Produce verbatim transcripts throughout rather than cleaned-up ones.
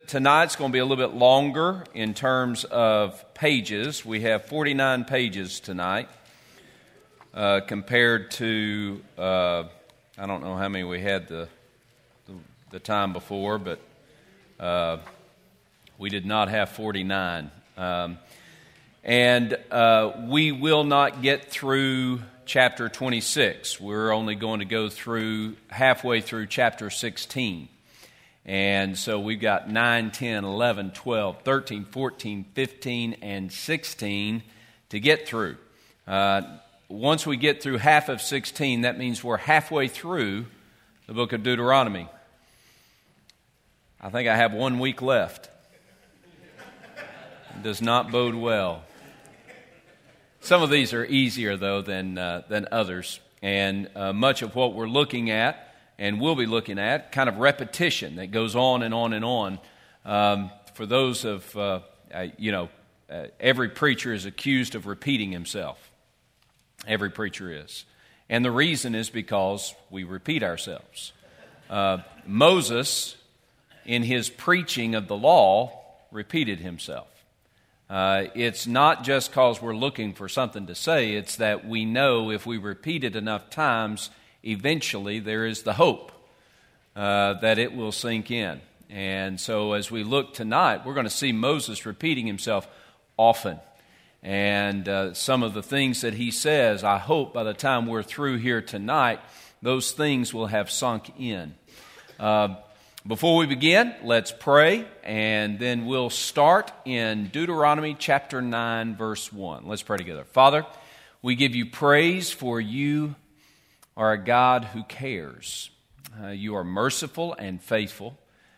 Tonight's going to be a little bit longer in terms of pages. We have forty-nine pages tonight uh, compared to, uh, I don't know how many we had the the, the time before, but uh, we did not have forty-nine. Um, and uh, we will not get through chapter twenty-six. We're only going to go through halfway through chapter sixteen. And so we've got nine, ten, eleven, twelve, thirteen, fourteen, fifteen, and sixteen to get through. Uh, once we get through half of sixteen, that means we're halfway through the book of Deuteronomy. I think I have one week left. It does not bode well. Some of these are easier, though, than, uh, than others. And uh, much of what we're looking at and we'll be looking at kind of repetition that goes on and on and on. Um, for those of, uh, uh, you know, uh, every preacher is accused of repeating himself. Every preacher is. And the reason is because we repeat ourselves. Uh, Moses, in his preaching of the law, repeated himself. Uh, it's not just because we're looking for something to say, it's that we know if we repeat it enough times, eventually there is the hope uh, that it will sink in. And so as we look tonight, we're going to see Moses repeating himself often. And uh, some of the things that he says, I hope by the time we're through here tonight, those things will have sunk in. Uh, before we begin, let's pray, and then we'll start in Deuteronomy chapter nine, verse one. Let's pray together. Father, we give you praise for you are a God who cares. Uh, you are merciful and faithful.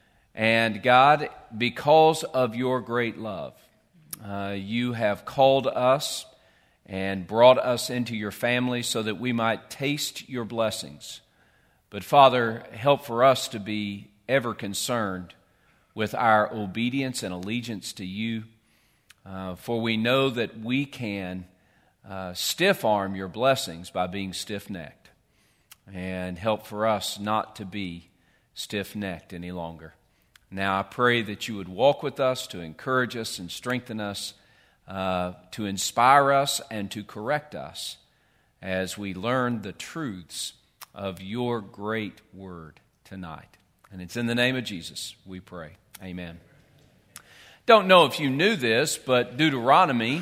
And God, because of your great love, uh, you have called us and brought us into your family so that we might taste your blessings. But Father, help for us to be ever concerned with our obedience and allegiance to you, uh, for we know that we can uh, stiff-arm your blessings by being stiff-necked. And help for us not to be stiff-necked any longer. Now I pray that you would walk with us to encourage us and strengthen us, uh, to inspire us and to correct us as we learn the truths of your great word tonight. And it's in the name of Jesus we pray. Amen. Don't know if you knew this, but Deuteronomy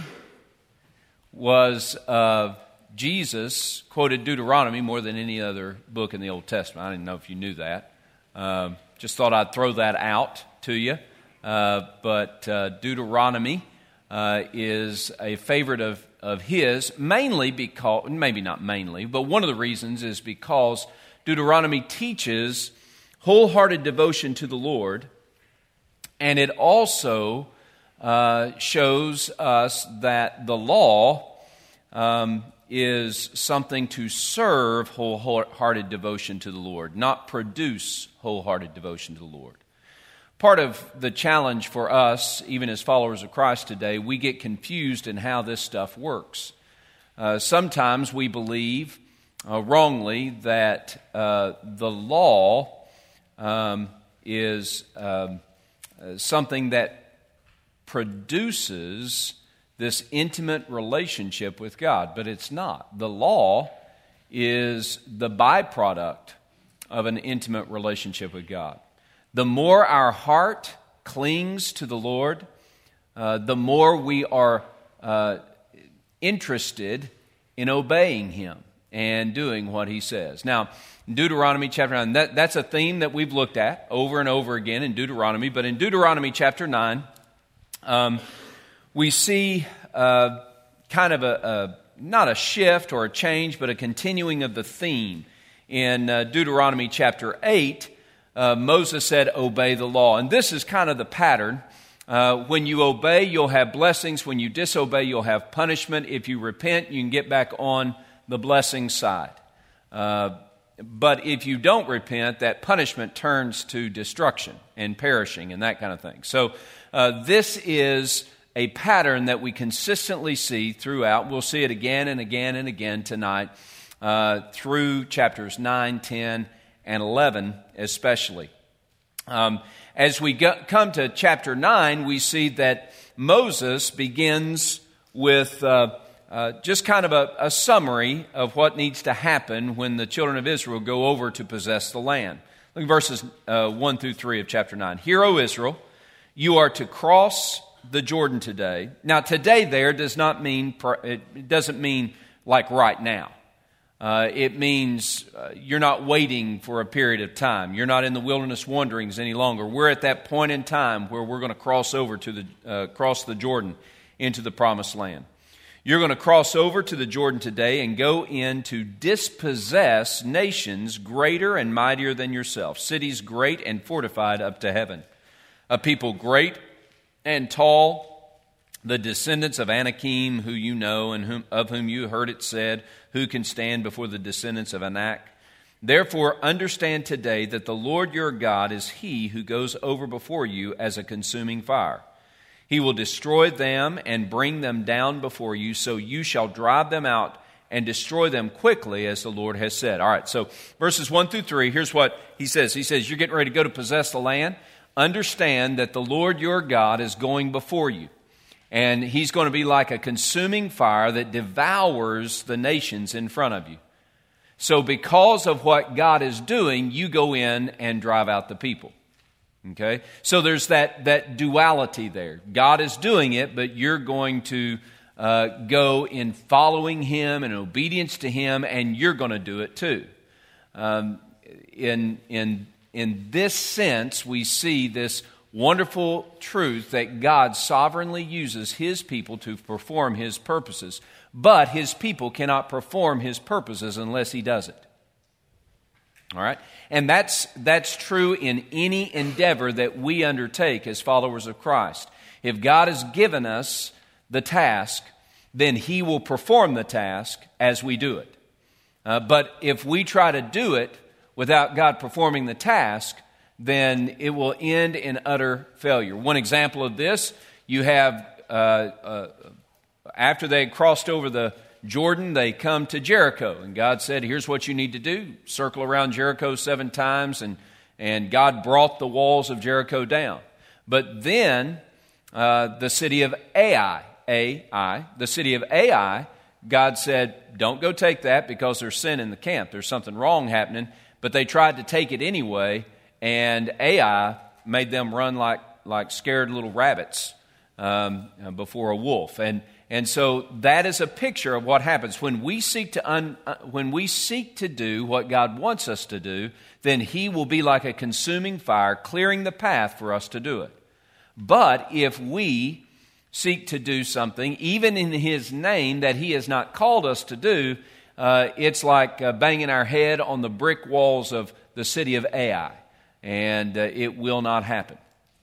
was uh, Jesus quoted Deuteronomy more than any other book in the Old Testament. I didn't know if you knew that. Uh, just thought I'd throw that out to you. Uh, but uh, Deuteronomy uh, is a favorite of, of his, mainly because, maybe not mainly, but one of the reasons is because Deuteronomy teaches wholehearted devotion to the Lord, and it also uh, shows us that the law um, is something to serve wholehearted devotion to the Lord, not produce wholehearted devotion to the Lord. Part of the challenge for us, even as followers of Christ today, we get confused in how this stuff works. Uh, sometimes we believe uh, wrongly that uh, the law um, is um, uh, something that produces this intimate relationship with God, but it's not. The law is the byproduct of an intimate relationship with God. The more our heart clings to the Lord, uh, the more we are uh, interested in obeying Him and doing what He says. Now, in Deuteronomy chapter nine, that, that's a theme that we've looked at over and over again in Deuteronomy, but in Deuteronomy chapter nine, um, we see uh, kind of a, a, not a shift or a change, but a continuing of the theme. In uh, Deuteronomy chapter eight, uh, Moses said, obey the law. And this is kind of the pattern. Uh, when you obey, you'll have blessings. When you disobey, you'll have punishment. If you repent, you can get back on the blessing side. Uh, but if you don't repent, that punishment turns to destruction and perishing and that kind of thing. So uh, this is a pattern that we consistently see throughout. We'll see it again and again and again tonight uh, through chapters nine, ten, and eleven especially. Um, as we go, come to chapter nine, we see that Moses begins with uh, uh, just kind of a, a summary of what needs to happen when the children of Israel go over to possess the land. Look at verses uh, one through three of chapter nine. Hear, O Israel, you are to cross the Jordan today. Now, today there does not mean, it doesn't mean like right now. Uh, it means uh, you're not waiting for a period of time. You're not in the wilderness wanderings any longer. We're at that point in time where we're going to cross over to the uh, cross the Jordan into the promised land. You're going to cross over to the Jordan today and go in to dispossess nations greater and mightier than yourself, cities great and fortified up to heaven, a people great and tall, the descendants of Anakim, who you know and whom, of whom you heard it said, who can stand before the descendants of Anak? Therefore, understand today that the Lord your God is He who goes over before you as a consuming fire. He will destroy them and bring them down before you, so you shall drive them out and destroy them quickly, as the Lord has said. All right, so verses one through three, here's what he says. He says, you're getting ready to go to possess the land. Understand that the Lord your God is going before you. And He's going to be like a consuming fire that devours the nations in front of you. So because of what God is doing, you go in and drive out the people. Okay? So there's that, that duality there. God is doing it, but you're going to uh, go in following Him and obedience to Him, and you're going to do it too. Um, in, in, in this sense, we see this wonderful truth that God sovereignly uses His people to perform His purposes. But His people cannot perform His purposes unless He does it. All right? And that's, that's true in any endeavor that we undertake as followers of Christ. If God has given us the task, then He will perform the task as we do it. Uh, but if we try to do it without God performing the task, then it will end in utter failure. One example of this, you have, uh, uh, after they crossed over the Jordan, they come to Jericho. And God said, here's what you need to do. Circle around Jericho seven times. And, and God brought the walls of Jericho down. But then uh, the city of Ai, Ai, the city of Ai, God said, don't go take that because there's sin in the camp. There's something wrong happening. But they tried to take it anyway. And Ai made them run like, like scared little rabbits um, before a wolf. And and so that is a picture of what happens. When we seek to un, uh, when we seek to do what God wants us to do, then He will be like a consuming fire, clearing the path for us to do it. But if we seek to do something, even in His name, that He has not called us to do, uh, it's like uh, banging our head on the brick walls of the city of Ai. And uh, it will not happen.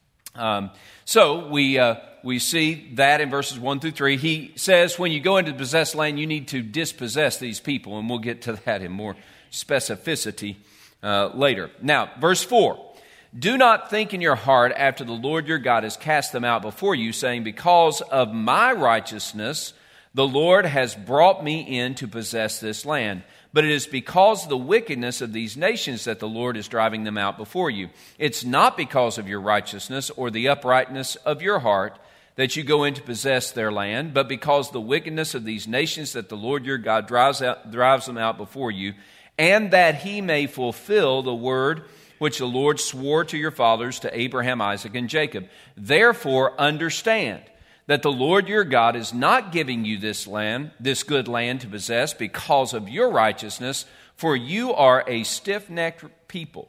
Um, so we uh, we see that in verses one through three. He says when you go into possessed land, you need to dispossess these people. And we'll get to that in more specificity uh, later. Now, verse four. Do not think in your heart after the Lord your God has cast them out before you, saying, because of my righteousness, the Lord has brought me in to possess this land. But it is because of the wickedness of these nations that the Lord is driving them out before you. It's not because of your righteousness or the uprightness of your heart that you go in to possess their land, but because of the wickedness of these nations that the Lord your God drives out, drives them out before you, and that He may fulfill the word which the Lord swore to your fathers, to Abraham, Isaac, and Jacob. Therefore, understand that the Lord your God is not giving you this land, this good land to possess because of your righteousness, for you are a stiff-necked people.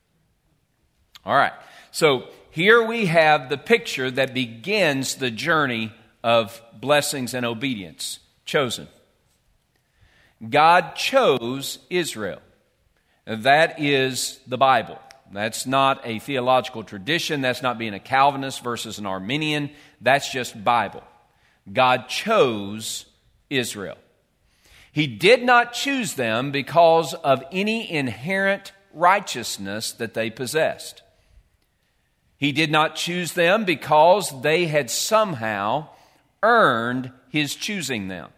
All right, so here we have the picture that begins the journey of blessings and obedience. Chosen. God chose Israel. That is the Bible. That's not a theological tradition. That's not being a Calvinist versus an Arminian. That's just Bible. God chose Israel. He did not choose them because of any inherent righteousness that they possessed. He did not choose them because they had somehow earned His choosing them.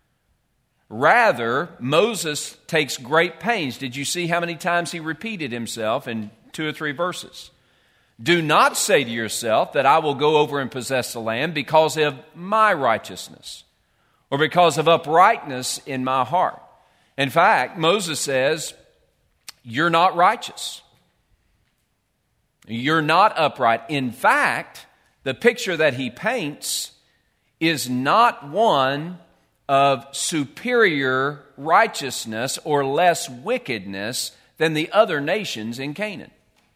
Rather, Moses takes great pains. Did you see how many times he repeated himself in two or three verses? Do not say to yourself that I will go over and possess the land because of my righteousness or because of uprightness in my heart. In fact, Moses says, you're not righteous. You're not upright. In fact, the picture that he paints is not one of superior righteousness or less wickedness than the other nations in Canaan.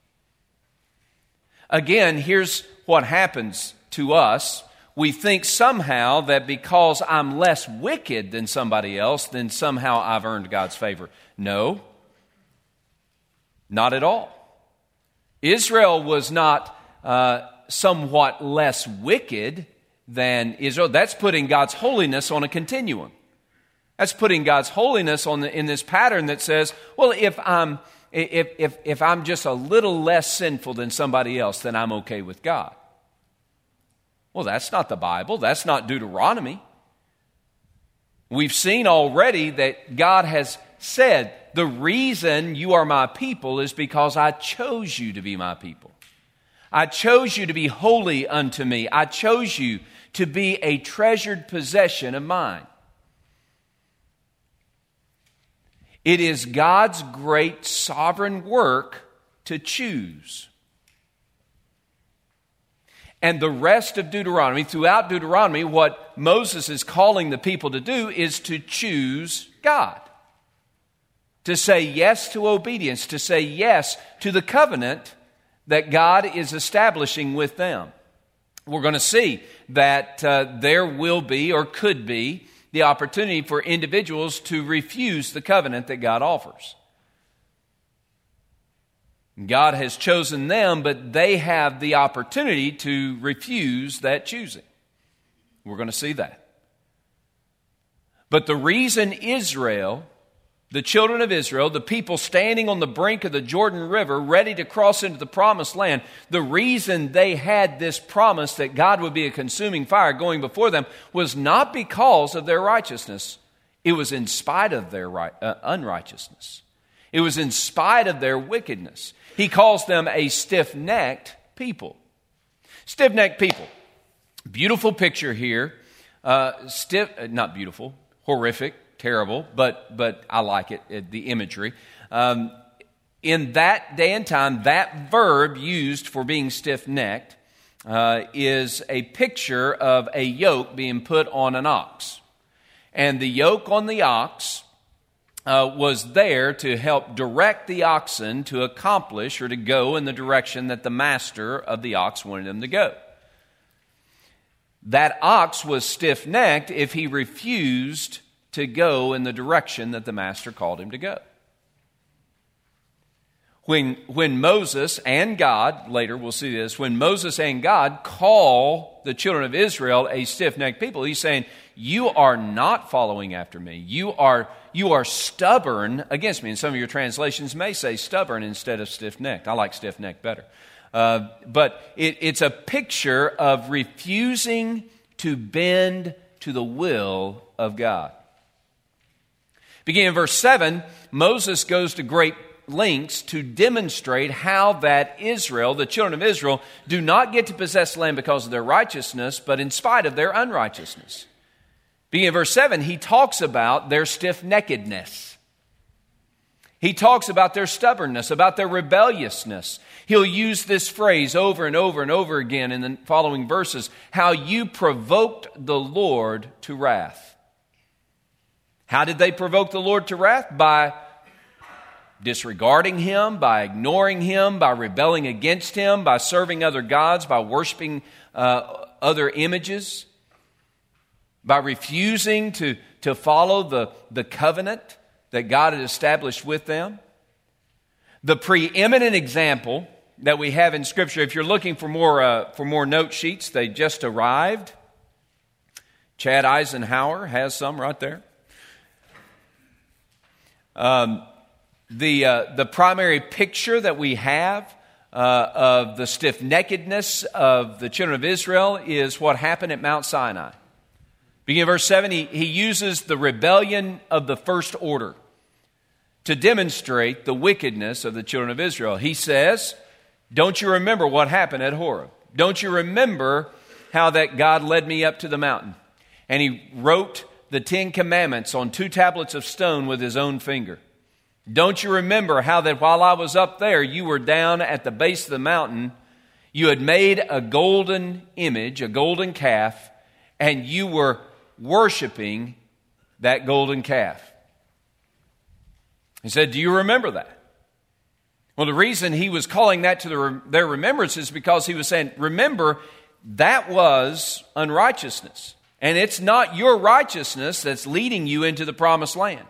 Again, here's what happens to us. We think somehow that because I'm less wicked than somebody else, then somehow I've earned God's favor. No, not at all. Israel was not uh, somewhat less wicked than Israel. That's putting God's holiness on a continuum. That's putting God's holiness on the, in this pattern that says, well, if I'm if if if I'm just a little less sinful than somebody else, then I'm okay with God. Well, that's not the Bible. That's not Deuteronomy. We've seen already that God has said, the reason you are my people is because I chose you to be my people. I chose you to be holy unto me. I chose you to be a treasured possession of mine. It is God's great sovereign work to choose. And the rest of Deuteronomy, throughout Deuteronomy, what Moses is calling the people to do is to choose God. To say yes to obedience, to say yes to the covenant that God is establishing with them. We're going to see that uh, there will be or could be the opportunity for individuals to refuse the covenant that God offers. God has chosen them, but they have the opportunity to refuse that choosing. We're going to see that. But the reason Israel, the children of Israel, the people standing on the brink of the Jordan River, ready to cross into the promised land, the reason they had this promise that God would be a consuming fire going before them was not because of their righteousness. It was in spite of their right, uh, unrighteousness. It was in spite of their wickedness. He calls them a stiff-necked people. Stiff-necked people. Beautiful picture here. Uh, stiff, uh, not beautiful, horrific. Terrible, but but I like it, it the imagery. Um, in that day and time, that verb used for being stiff-necked uh, is a picture of a yoke being put on an ox. And the yoke on the ox uh, was there to help direct the oxen to accomplish or to go in the direction that the master of the ox wanted them to go. That ox was stiff-necked if he refused to go in the direction that the master called him to go. When, when Moses and God, later we'll see this, when Moses and God call the children of Israel a stiff-necked people, he's saying, you are not following after me. You are, you are stubborn against me. And some of your translations may say stubborn instead of stiff-necked. I like stiff-necked better. Uh, but it, it's a picture of refusing to bend to the will of God. Beginning in verse seven, Moses goes to great lengths to demonstrate how that Israel, the children of Israel, do not get to possess land because of their righteousness, but in spite of their unrighteousness. Beginning in verse seven, he talks about their stiff-neckedness. He talks about their stubbornness, about their rebelliousness. He'll use this phrase over and over and over again in the following verses, how you provoked the Lord to wrath. How did they provoke the Lord to wrath? By disregarding Him, by ignoring Him, by rebelling against Him, by serving other gods, by worshiping uh, other images, by refusing to, to follow the, the covenant that God had established with them. The preeminent example that we have in Scripture, if you're looking for more, uh, for more note sheets, they just arrived. Chad Eisenhower has some right there. Um, the uh, the primary picture that we have uh, of the stiff-neckedness of the children of Israel is what happened at Mount Sinai. Beginning of verse seven, he, he uses the rebellion of the first order to demonstrate the wickedness of the children of Israel. He says, Don't you remember what happened at Horeb? Don't you remember how that God led me up to the mountain? And he wrote the Ten Commandments on two tablets of stone with his own finger. Don't you remember how that while I was up there, you were down at the base of the mountain, you had made a golden image, a golden calf, and you were worshiping that golden calf? He said, do you remember that? Well, the reason he was calling that to the, their remembrance is because he was saying, remember, that was unrighteousness. And it's not your righteousness that's leading you into the promised land.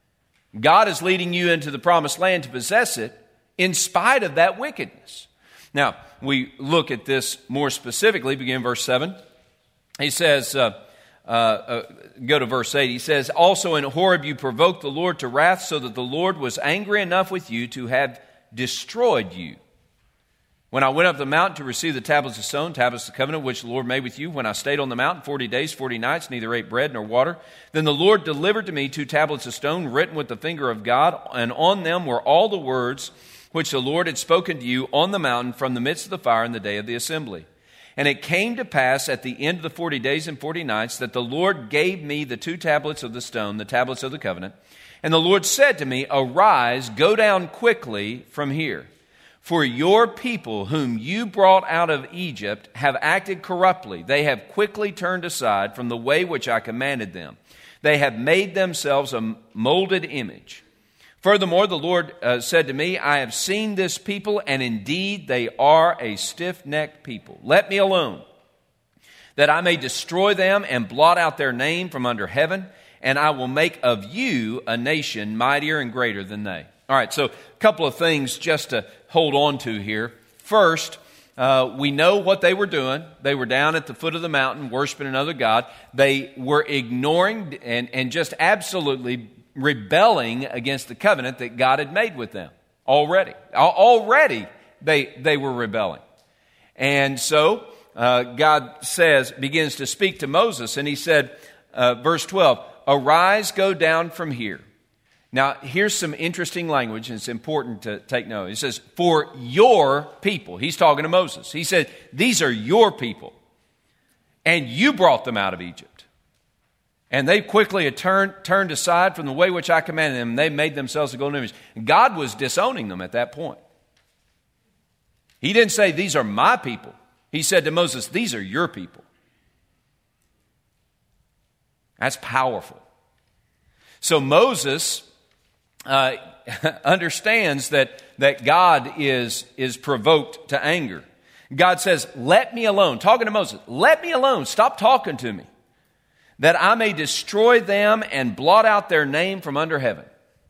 God is leading you into the promised land to possess it in spite of that wickedness. Now, we look at this more specifically, begin verse seven. He says, uh, uh, uh, go to verse eight. He says, also in Horeb you provoked the Lord to wrath, so that the Lord was angry enough with you to have destroyed you. When I went up the mountain to receive the tablets of stone, tablets of the covenant, which the Lord made with you, when I stayed on the mountain forty days, forty nights, neither ate bread nor water, then the Lord delivered to me two tablets of stone written with the finger of God, and on them were all the words which the Lord had spoken to you on the mountain from the midst of the fire in the day of the assembly. And it came to pass at the end of the forty days and forty nights that the Lord gave me the two tablets of the stone, the tablets of the covenant. And the Lord said to me, arise, go down quickly from here. For your people whom you brought out of Egypt have acted corruptly. They have quickly turned aside from the way which I commanded them. They have made themselves a molded image. Furthermore, the Lord uh, said to me, I have seen this people, and indeed they are a stiff-necked people. Let me alone, that I may destroy them and blot out their name from under heaven, and I will make of you a nation mightier and greater than they. All right, so a couple of things just to hold on to here. First, uh, we know what they were doing. They were down at the foot of the mountain worshiping another god. They were ignoring and, and just absolutely rebelling against the covenant that God had made with them already. Already they, they were rebelling. And so uh, God says, begins to speak to Moses, and he said, uh, verse twelve, arise, go down from here. Now, here's some interesting language, and it's important to take note. He says, for your people. He's talking to Moses. He said, these are your people, and you brought them out of Egypt. And they quickly had turned, turned aside from the way which I commanded them, and they made themselves a golden image. God was disowning them at that point. He didn't say, these are my people. He said to Moses, these are your people. That's powerful. So Moses Uh, understands that, that God is, is provoked to anger. God says, let me alone. Talking to Moses, let me alone. Stop talking to me. That I may destroy them and blot out their name from under heaven.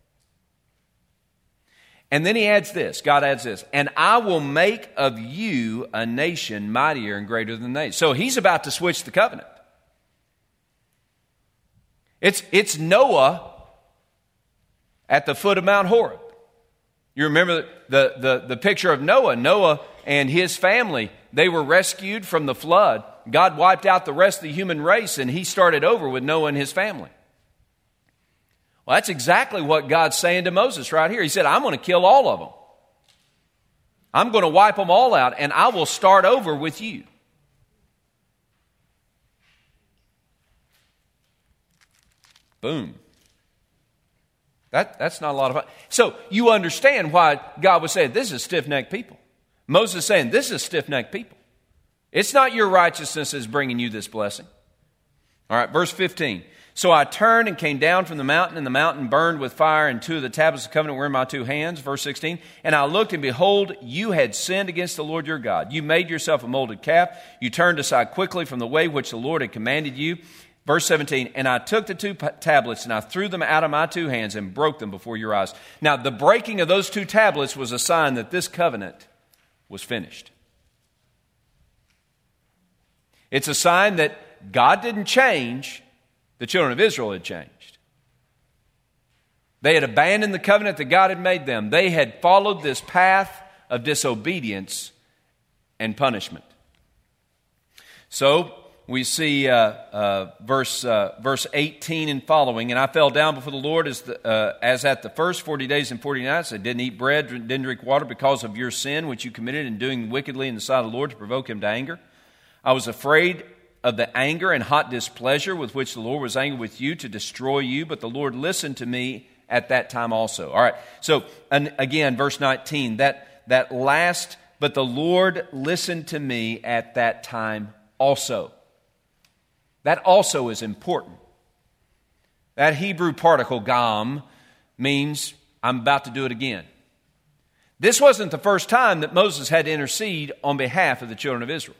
And then he adds this, God adds this, and I will make of you a nation mightier and greater than they. So he's about to switch the covenant. It's, it's Noah at the foot of Mount Horeb. You remember the, the, the picture of Noah. Noah and his family, they were rescued from the flood. God wiped out the rest of the human race, and he started over with Noah and his family. Well, that's exactly what God's saying to Moses right here. He said, I'm going to kill all of them. I'm going to wipe them all out, and I will start over with you. Boom. That, that's not a lot of fun. So you understand why God was saying, this is stiff-necked people. Moses is saying, this is stiff-necked people. It's not your righteousness that's bringing you this blessing. All right, verse fifteen. So I turned and came down from the mountain, and the mountain burned with fire, and two of the tablets of the covenant were in my two hands. Verse sixteen. And I looked, and behold, you had sinned against the Lord your God. You made yourself a molded calf. You turned aside quickly from the way which the Lord had commanded you. Verse seventeen, and I took the two tablets and I threw them out of my two hands and broke them before your eyes. Now, the breaking of those two tablets was a sign that this covenant was finished. It's a sign that God didn't change, the children of Israel had changed. They had abandoned the covenant that God had made them. They had followed this path of disobedience and punishment. So, we see uh, uh, verse uh, verse eighteen and following. And I fell down before the Lord as the, uh, as at the first forty days and forty nights. I didn't eat bread, didn't drink water because of your sin, which you committed in doing wickedly in the sight of the Lord to provoke him to anger. I was afraid of the anger and hot displeasure with which the Lord was angry with you to destroy you, but the Lord listened to me at that time also. All right, so and again, verse nineteen, that, that last, but the Lord listened to me at that time also. That also is important. That Hebrew particle, gam, means I'm about to do it again. This wasn't the first time that Moses had to intercede on behalf of the children of Israel.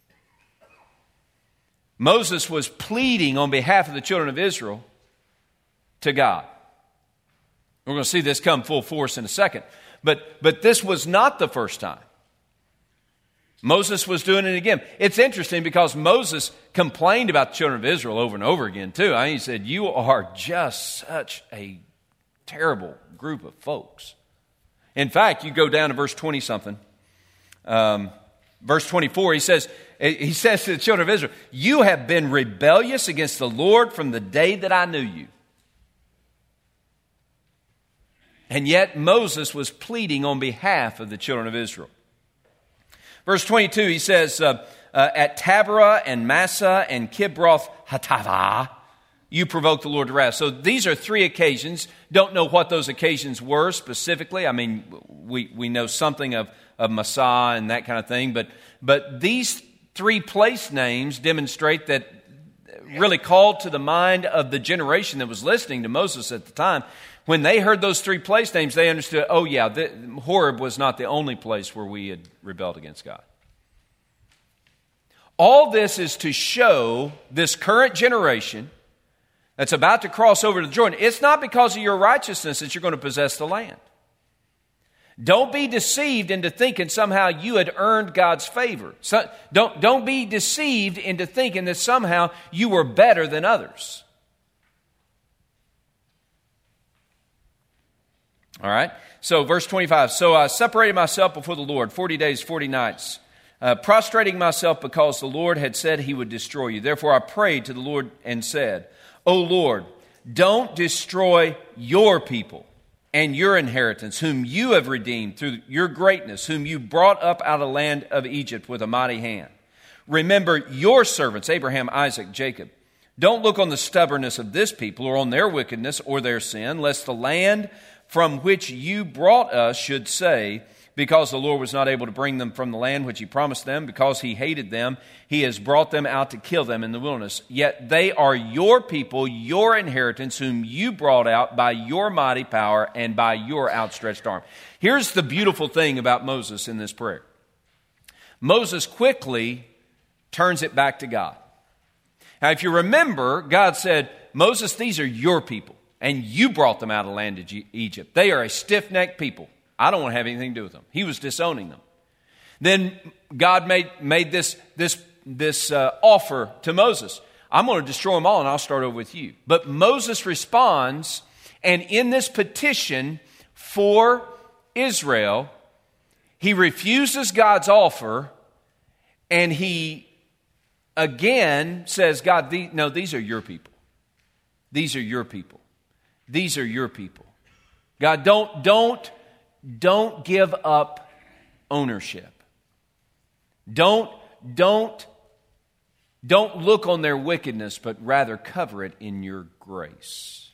Moses was pleading on behalf of the children of Israel to God. We're going to see this come full force in a second. But, but this was not the first time. Moses was doing it again. It's interesting because Moses complained about the children of Israel over and over again too. I mean, he said, you are just such a terrible group of folks. In fact, you go down to verse twenty-something. Um, verse twenty-four, he says, he says to the children of Israel, you have been rebellious against the Lord from the day that I knew you. And yet Moses was pleading on behalf of the children of Israel. Verse twenty-two, he says, uh, uh, at Taberah and Massah and Kibroth Hattaavah, you provoked the Lord to wrath. So these are three occasions. Don't know what those occasions were specifically. I mean, we, we know something of, of Massah and that kind of thing. But, but these three place names demonstrate that really called to the mind of the generation that was listening to Moses at the time. When they heard those three place names, they understood, oh yeah, the, Horeb was not the only place where we had rebelled against God. All this is to show this current generation that's about to cross over to Jordan, it's not because of your righteousness that you're going to possess the land. Don't be deceived into thinking somehow you had earned God's favor. So, don't, don't be deceived into thinking that somehow you were better than others. All right, so verse twenty-five, so I separated myself before the Lord forty days, forty nights, uh, prostrating myself because the Lord had said he would destroy you. Therefore I prayed to the Lord and said, O Lord, don't destroy your people and your inheritance, whom you have redeemed through your greatness, whom you brought up out of the land of Egypt with a mighty hand. Remember your servants, Abraham, Isaac, Jacob. Don't look on the stubbornness of this people or on their wickedness or their sin, lest the land from which you brought us should say, because the Lord was not able to bring them from the land which he promised them, because he hated them, he has brought them out to kill them in the wilderness. Yet they are your people, your inheritance, whom you brought out by your mighty power and by your outstretched arm. Here's the beautiful thing about Moses in this prayer. Moses quickly turns it back to God. Now, if you remember, God said, Moses, these are your people. And you brought them out of the land of Egypt. They are a stiff-necked people. I don't want to have anything to do with them. He was disowning them. Then God made, made this, this, this uh, offer to Moses. I'm going to destroy them all and I'll start over with you. But Moses responds, and in this petition for Israel, he refuses God's offer and he again says, God, the, no, these are your people. These are your people. These are your people. God, don't, don't, don't give up ownership. Don't, don't, don't look on their wickedness, but rather cover it in your grace.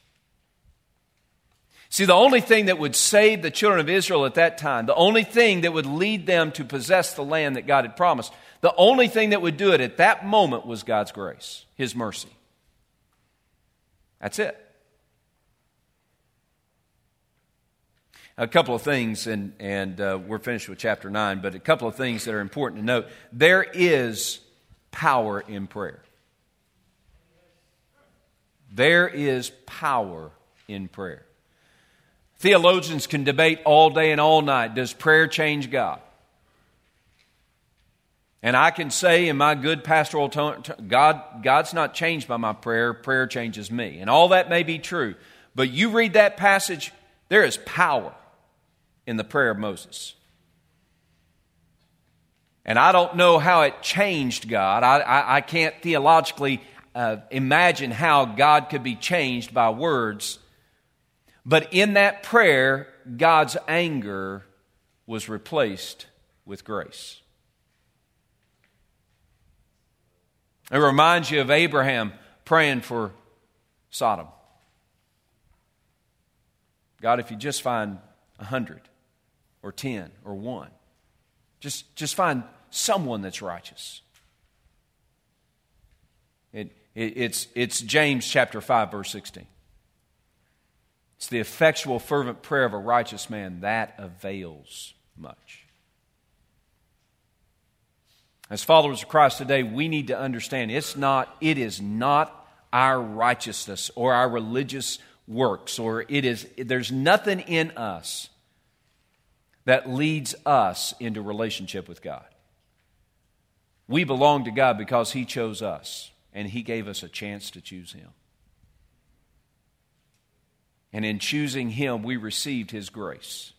See, the only thing that would save the children of Israel at that time, the only thing that would lead them to possess the land that God had promised, the only thing that would do it at that moment was God's grace, his mercy. That's it. A couple of things, and, and uh, we're finished with chapter nine, but a couple of things that are important to note. There is power in prayer. There is power in prayer. Theologians can debate all day and all night, does prayer change God? And I can say in my good pastoral tone, God, God's not changed by my prayer, prayer changes me. And all that may be true, but you read that passage, there is power in the prayer of Moses. And I don't know how it changed God. I, I, I can't theologically uh, imagine how God could be changed by words. But in that prayer, God's anger was replaced with grace. It reminds you of Abraham praying for Sodom. God, if you just find a hundred or ten or one, just, just find someone that's righteous. It, it, it's, it's James chapter five, verse sixteen. It's the effectual, fervent prayer of a righteous man that avails much. As followers of Christ today, we need to understand it's not, it is not our righteousness or our religious works, or it is, there's nothing in us that leads us into relationship with God. We belong to God because He chose us, and He gave us a chance to choose Him. And in choosing Him, we received His grace.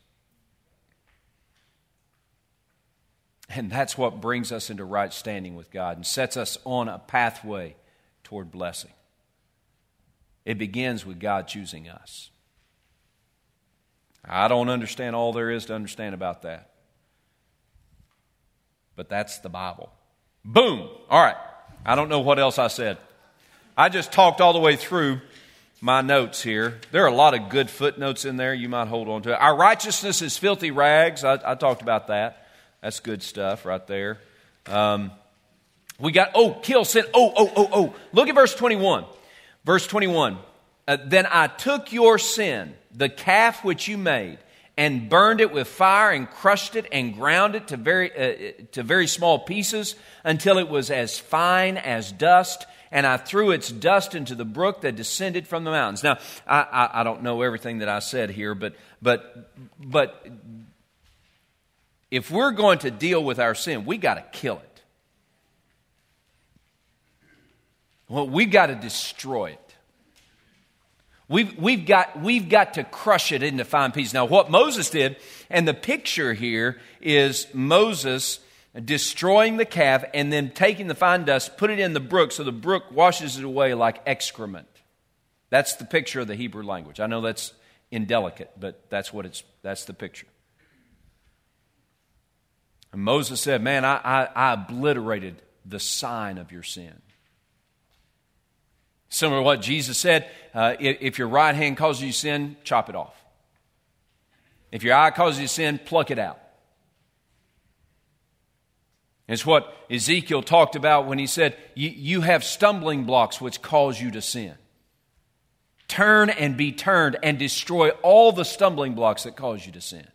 And that's what brings us into right standing with God and sets us on a pathway toward blessing. It begins with God choosing us. I don't understand all there is to understand about that. But that's the Bible. Boom! All right. I don't know what else I said. I just talked all the way through my notes here. There are a lot of good footnotes in there. You might hold on to it. Our righteousness is filthy rags. I, I talked about that. That's good stuff right there. Um, we got, oh, kill sin. Oh, oh, oh, oh. Look at verse twenty-one. Verse twenty-one. Uh, then I took your sin, the calf which you made, and burned it with fire and crushed it and ground it to very, uh, to very small pieces until it was as fine as dust. And I threw its dust into the brook that descended from the mountains. Now, I, I, I don't know everything that I said here, but but but if we're going to deal with our sin, we got to kill it. Well, we got to destroy it. We've, we've, got, we've got to crush it into fine pieces. Now, what Moses did, and the picture here is Moses destroying the calf and then taking the fine dust, put it in the brook so the brook washes it away like excrement. That's the picture of the Hebrew language. I know that's indelicate, but that's what it's, that's the picture. And Moses said, man, I, I, I obliterated the sign of your sin. Similar to what Jesus said, uh, if, if your right hand causes you sin, chop it off. If your eye causes you sin, pluck it out. It's what Ezekiel talked about when he said, you have stumbling blocks which cause you to sin. Turn and be turned and destroy all the stumbling blocks that cause you to sin.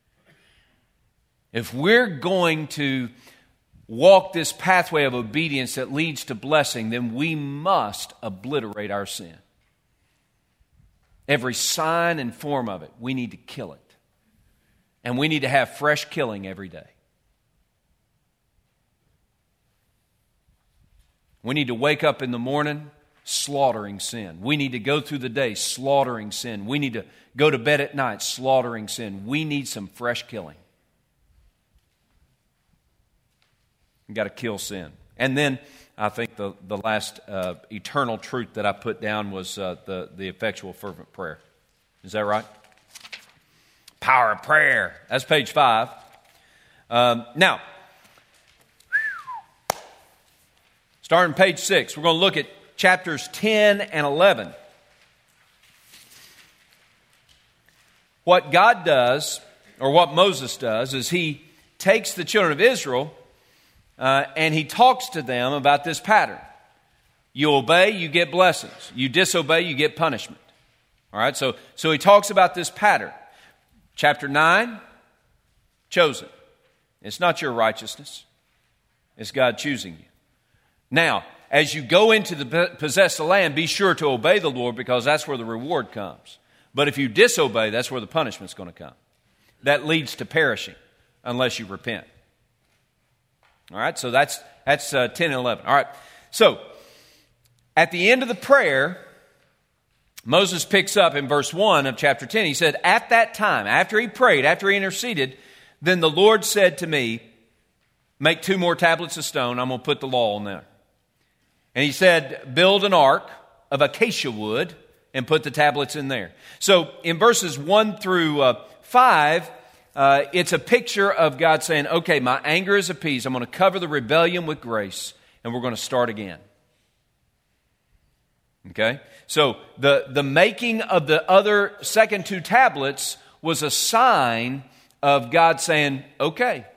If we're going to walk this pathway of obedience that leads to blessing, then we must obliterate our sin. Every sign and form of it, we need to kill it. And we need to have fresh killing every day. We need to wake up in the morning slaughtering sin. We need to go through the day slaughtering sin. We need to go to bed at night slaughtering sin. We need some fresh killing. We've got to kill sin. And then I think the, the last uh, eternal truth that I put down was uh, the, the effectual fervent prayer. Is that right? Power of prayer. That's page five. Um, now, starting page six, we're going to look at chapters ten and eleven. What God does, or what Moses does, is he takes the children of Israel uh, and he talks to them about this pattern. You obey, you get blessings. You disobey, you get punishment. All right, so, so he talks about this pattern. Chapter nine, chosen. It's not your righteousness. It's God choosing you. Now, as you go into the possess the land, be sure to obey the Lord because that's where the reward comes. But if you disobey, that's where the punishment's going to come. That leads to perishing unless you repent. All right, so that's that's uh, ten and eleven. All right, so at the end of the prayer, Moses picks up in verse one of chapter ten. He said, at that time, after he prayed, after he interceded, then the Lord said to me, make two more tablets of stone. I'm going to put the law on there. And he said, build an ark of acacia wood and put the tablets in there. So in verses one through uh, five, uh, it's a picture of God saying, okay, my anger is appeased. I'm going to cover the rebellion with grace, and we're going to start again. Okay? So the, the making of the other second two tablets was a sign of God saying, okay,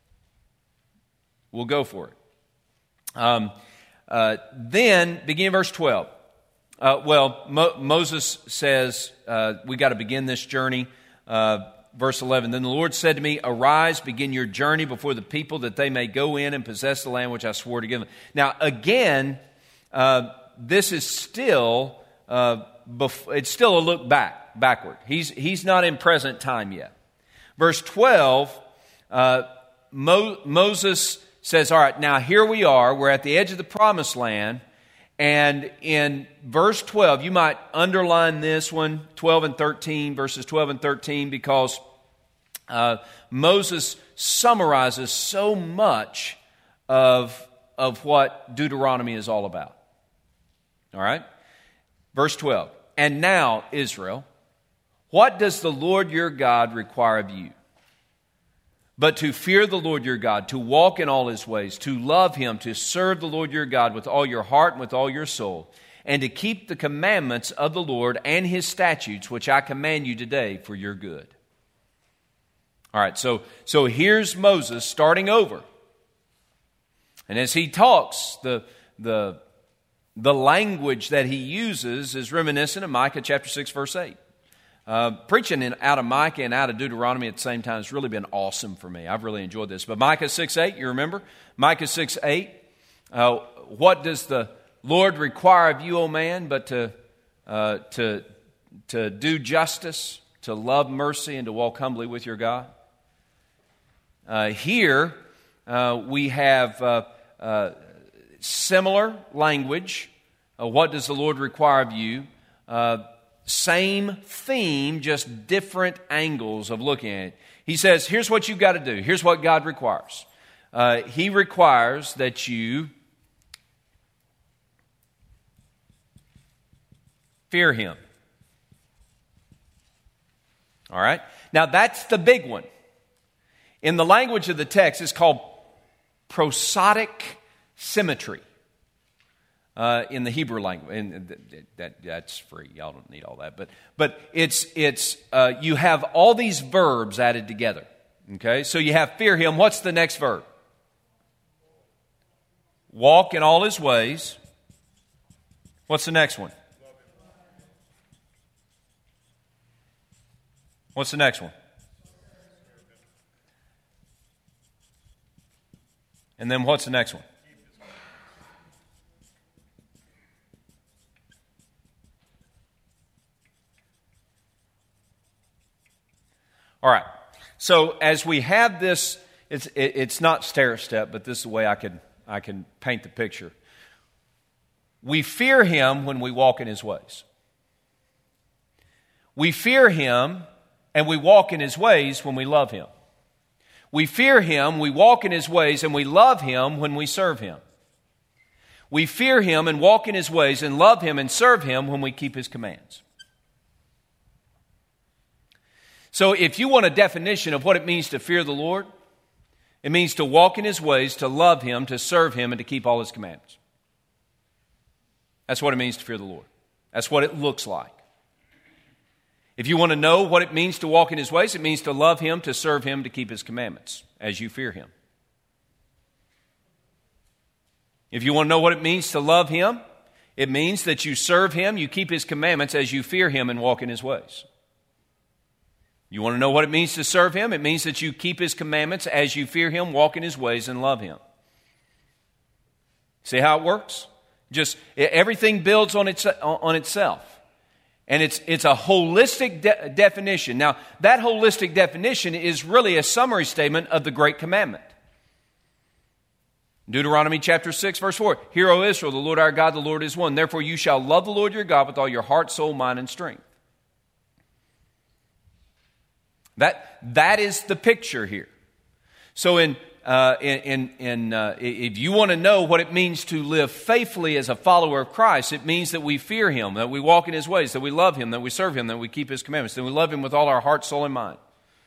we'll go for it. Um, uh, then, beginning verse twelve. Uh, well, Mo- Moses says, uh, we got to begin this journey. Uh, verse eleven, then the Lord said to me, arise, begin your journey before the people that they may go in and possess the land which I swore to give them. Now, again, uh, this is still, uh, bef- it's still a look back, backward. He's, he's not in present time yet. Verse twelve, uh, Mo- Moses says, all right, now here we are. We're at the edge of the promised land. And in verse twelve, you might underline this one, twelve and thirteen, verses twelve and thirteen, because uh, Moses summarizes so much of, of what Deuteronomy is all about. All right? Verse twelve, and now, Israel, what does the Lord your God require of you? But to fear the Lord your God, to walk in all His ways, to love Him, to serve the Lord your God with all your heart and with all your soul, and to keep the commandments of the Lord and His statutes, which I command you today for your good. All right, so, so here's Moses starting over. And as he talks, the, the, the language that he uses is reminiscent of Micah chapter six, verse eight. Uh, preaching in, out of Micah and out of Deuteronomy at the same time has really been awesome for me. I've really enjoyed this. But Micah six eight, you remember? Micah six eight, uh, what does the Lord require of you, O man, but to, uh, to, to do justice, to love mercy, and to walk humbly with your God? Uh, here, uh, we have uh, uh, similar language. Uh, what does the Lord require of you? Uh, Same theme, just different angles of looking at it. He says, here's what you've got to do. Here's what God requires. Uh, he requires that you fear Him. All right? Now, that's the big one. In the language of the text, it's called prosodic symmetry. Uh, in the Hebrew language, and that, that that's free. Y'all don't need all that, but but it's it's uh, you have all these verbs added together. Okay, so you have fear Him. What's the next verb? Walk in all His ways. What's the next one? What's the next one? And then what's the next one? All right, so as we have this, it's, it, it's not stair-step, but this is the way I can, I can paint the picture. We fear Him when we walk in His ways. We fear Him and we walk in His ways when we love Him. We fear Him, we walk in His ways, and we love Him when we serve Him. We fear Him and walk in His ways and love Him and serve Him when we keep His commands. So if you want a definition of what it means to fear the Lord, it means to walk in His ways, to love Him, to serve Him, and to keep all His commandments. That's what it means to fear the Lord. That's what it looks like. If you want to know what it means to walk in His ways, it means to love Him, to serve Him, to keep His commandments as you fear Him. If you want to know what it means to love Him, it means that you serve Him, you keep His commandments as you fear Him and walk in His ways. You want to know what it means to serve Him? It means that you keep His commandments as you fear Him, walk in His ways, and love Him. See how it works? Just everything builds on its on itself. And it's it's a holistic de- definition. Now, that holistic definition is really a summary statement of the Great Commandment. Deuteronomy chapter six, verse four. Hear, O Israel, the Lord our God, the Lord is one. Therefore you shall love the Lord your God with all your heart, soul, mind, and strength. That, that is the picture here. So in uh, in, in, in uh, if you want to know what it means to live faithfully as a follower of Christ, it means that we fear Him, that we walk in His ways, that we love Him, that we serve Him, that we keep His commandments, that we love Him with all our heart, soul, and mind.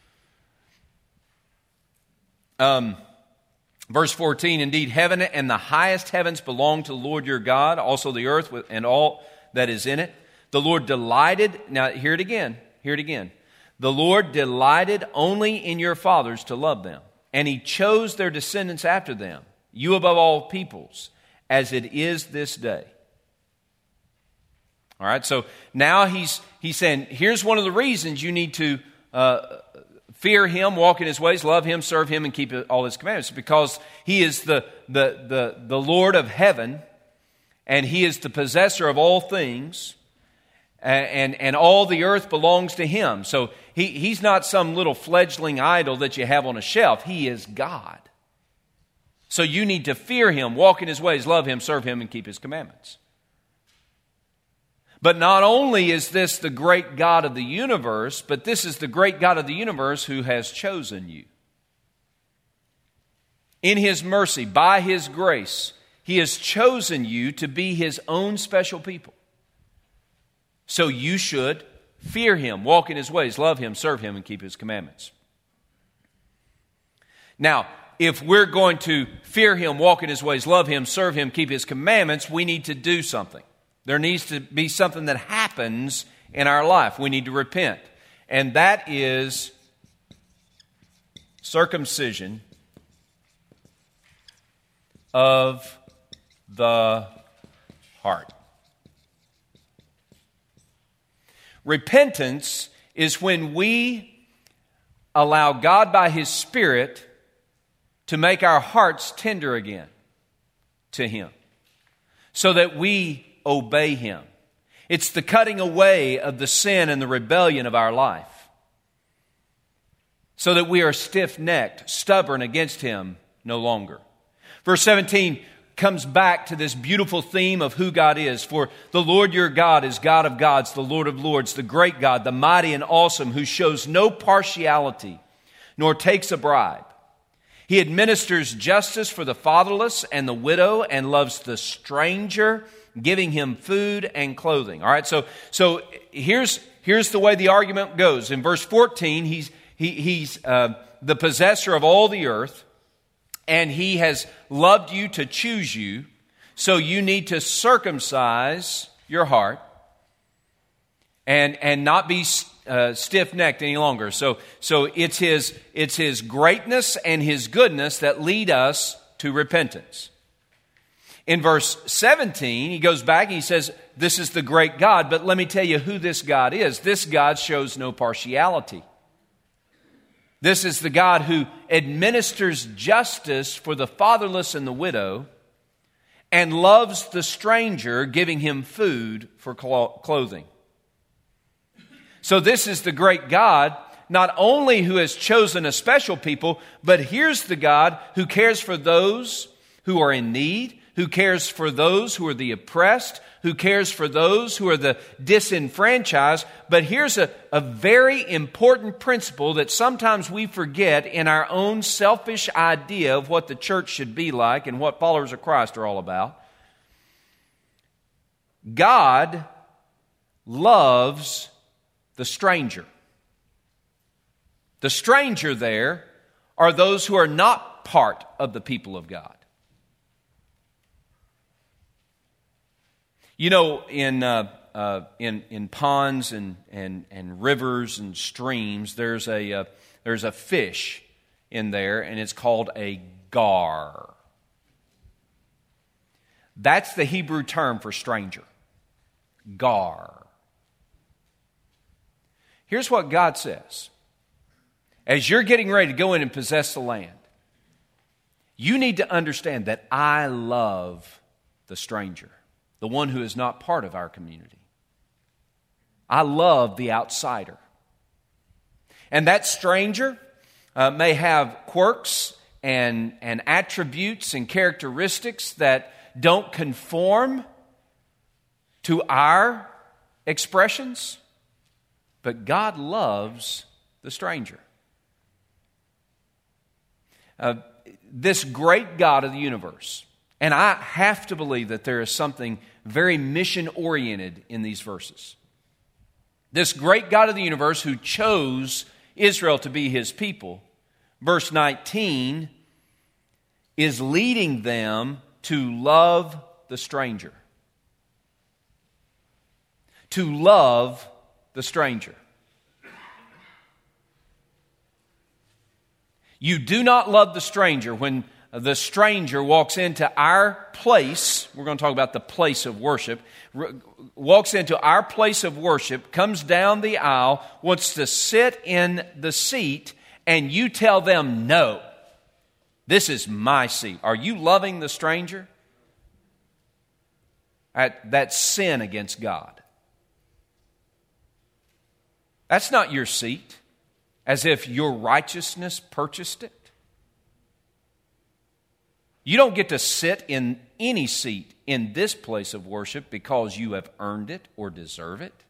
Um, verse fourteen, indeed, heaven and the highest heavens belong to the Lord your God, also the earth and all that is in it. The Lord delighted, now hear it again, hear it again. The Lord delighted only in your fathers to love them, and He chose their descendants after them, you above all peoples, as it is this day. All right, so now he's he's saying, here's one of the reasons you need to uh, fear Him, walk in His ways, love Him, serve Him, and keep all His commandments, because He is the, the, the, the Lord of heaven, and He is the possessor of all things, and, and, and all the earth belongs to Him. So he, He's not some little fledgling idol that you have on a shelf. He is God. So you need to fear Him, walk in His ways, love Him, serve Him, and keep His commandments. But not only is this the great God of the universe, but this is the great God of the universe who has chosen you. In His mercy, by His grace, He has chosen you to be His own special people. So you should fear Him, walk in His ways, love Him, serve Him, and keep His commandments. Now, if we're going to fear Him, walk in His ways, love Him, serve Him, keep His commandments, we need to do something. There needs to be something that happens in our life. We need to repent. And that is circumcision of the heart. Repentance is when we allow God by His Spirit to make our hearts tender again to Him, so that we obey Him. It's the cutting away of the sin and the rebellion of our life, so that we are stiff-necked, stubborn against Him no longer. Verse seventeen comes back to this beautiful theme of who God is. For the Lord your God is God of gods, the Lord of lords, the great God, the mighty and awesome, who shows no partiality, nor takes a bribe. He administers justice for the fatherless and the widow, and loves the stranger, giving him food and clothing. All right, so so here's here's the way the argument goes. In verse fourteen, he's he, he's uh, the possessor of all the earth, and He has loved you to choose you. So you need to circumcise your heart and and not be uh, stiff-necked any longer. So so it's His it's His greatness and His goodness that lead us to repentance. In verse seventeen, he goes back and he says, this is the great God, but let me tell you who this God is. This God shows no partiality. This is the God who administers justice for the fatherless and the widow, and loves the stranger, giving him food for clothing. So this is the great God, not only who has chosen a special people, but here's the God who cares for those who are in need, who cares for those who are the oppressed, who cares for those who are the disenfranchised. But here's a, a very important principle that sometimes we forget in our own selfish idea of what the church should be like and what followers of Christ are all about. God loves the stranger. The stranger there are those who are not part of the people of God. You know, in uh, uh, in in ponds and, and and rivers and streams, there's a uh, there's a fish in there, and it's called a gar. That's the Hebrew term for stranger. Gar. Here's what God says. As you're getting ready to go in and possess the land, you need to understand that I love the stranger, the one who is not part of our community. I love the outsider. And that stranger uh, may have quirks and, and attributes and characteristics that don't conform to our expressions, but God loves the stranger. Uh, this great God of the universe. And I have to believe that there is something very mission-oriented in these verses. This great God of the universe who chose Israel to be His people, verse nineteen, is leading them to love the stranger. To love the stranger. You do not love the stranger when the stranger walks into our place. We're going to talk about the place of worship. Walks into our place of worship, comes down the aisle, wants to sit in the seat, and you tell them, no, this is my seat. Are you loving the stranger? That's sin against God. That's not your seat, as if your righteousness purchased it. You don't get to sit in any seat in this place of worship because you have earned it or deserve it.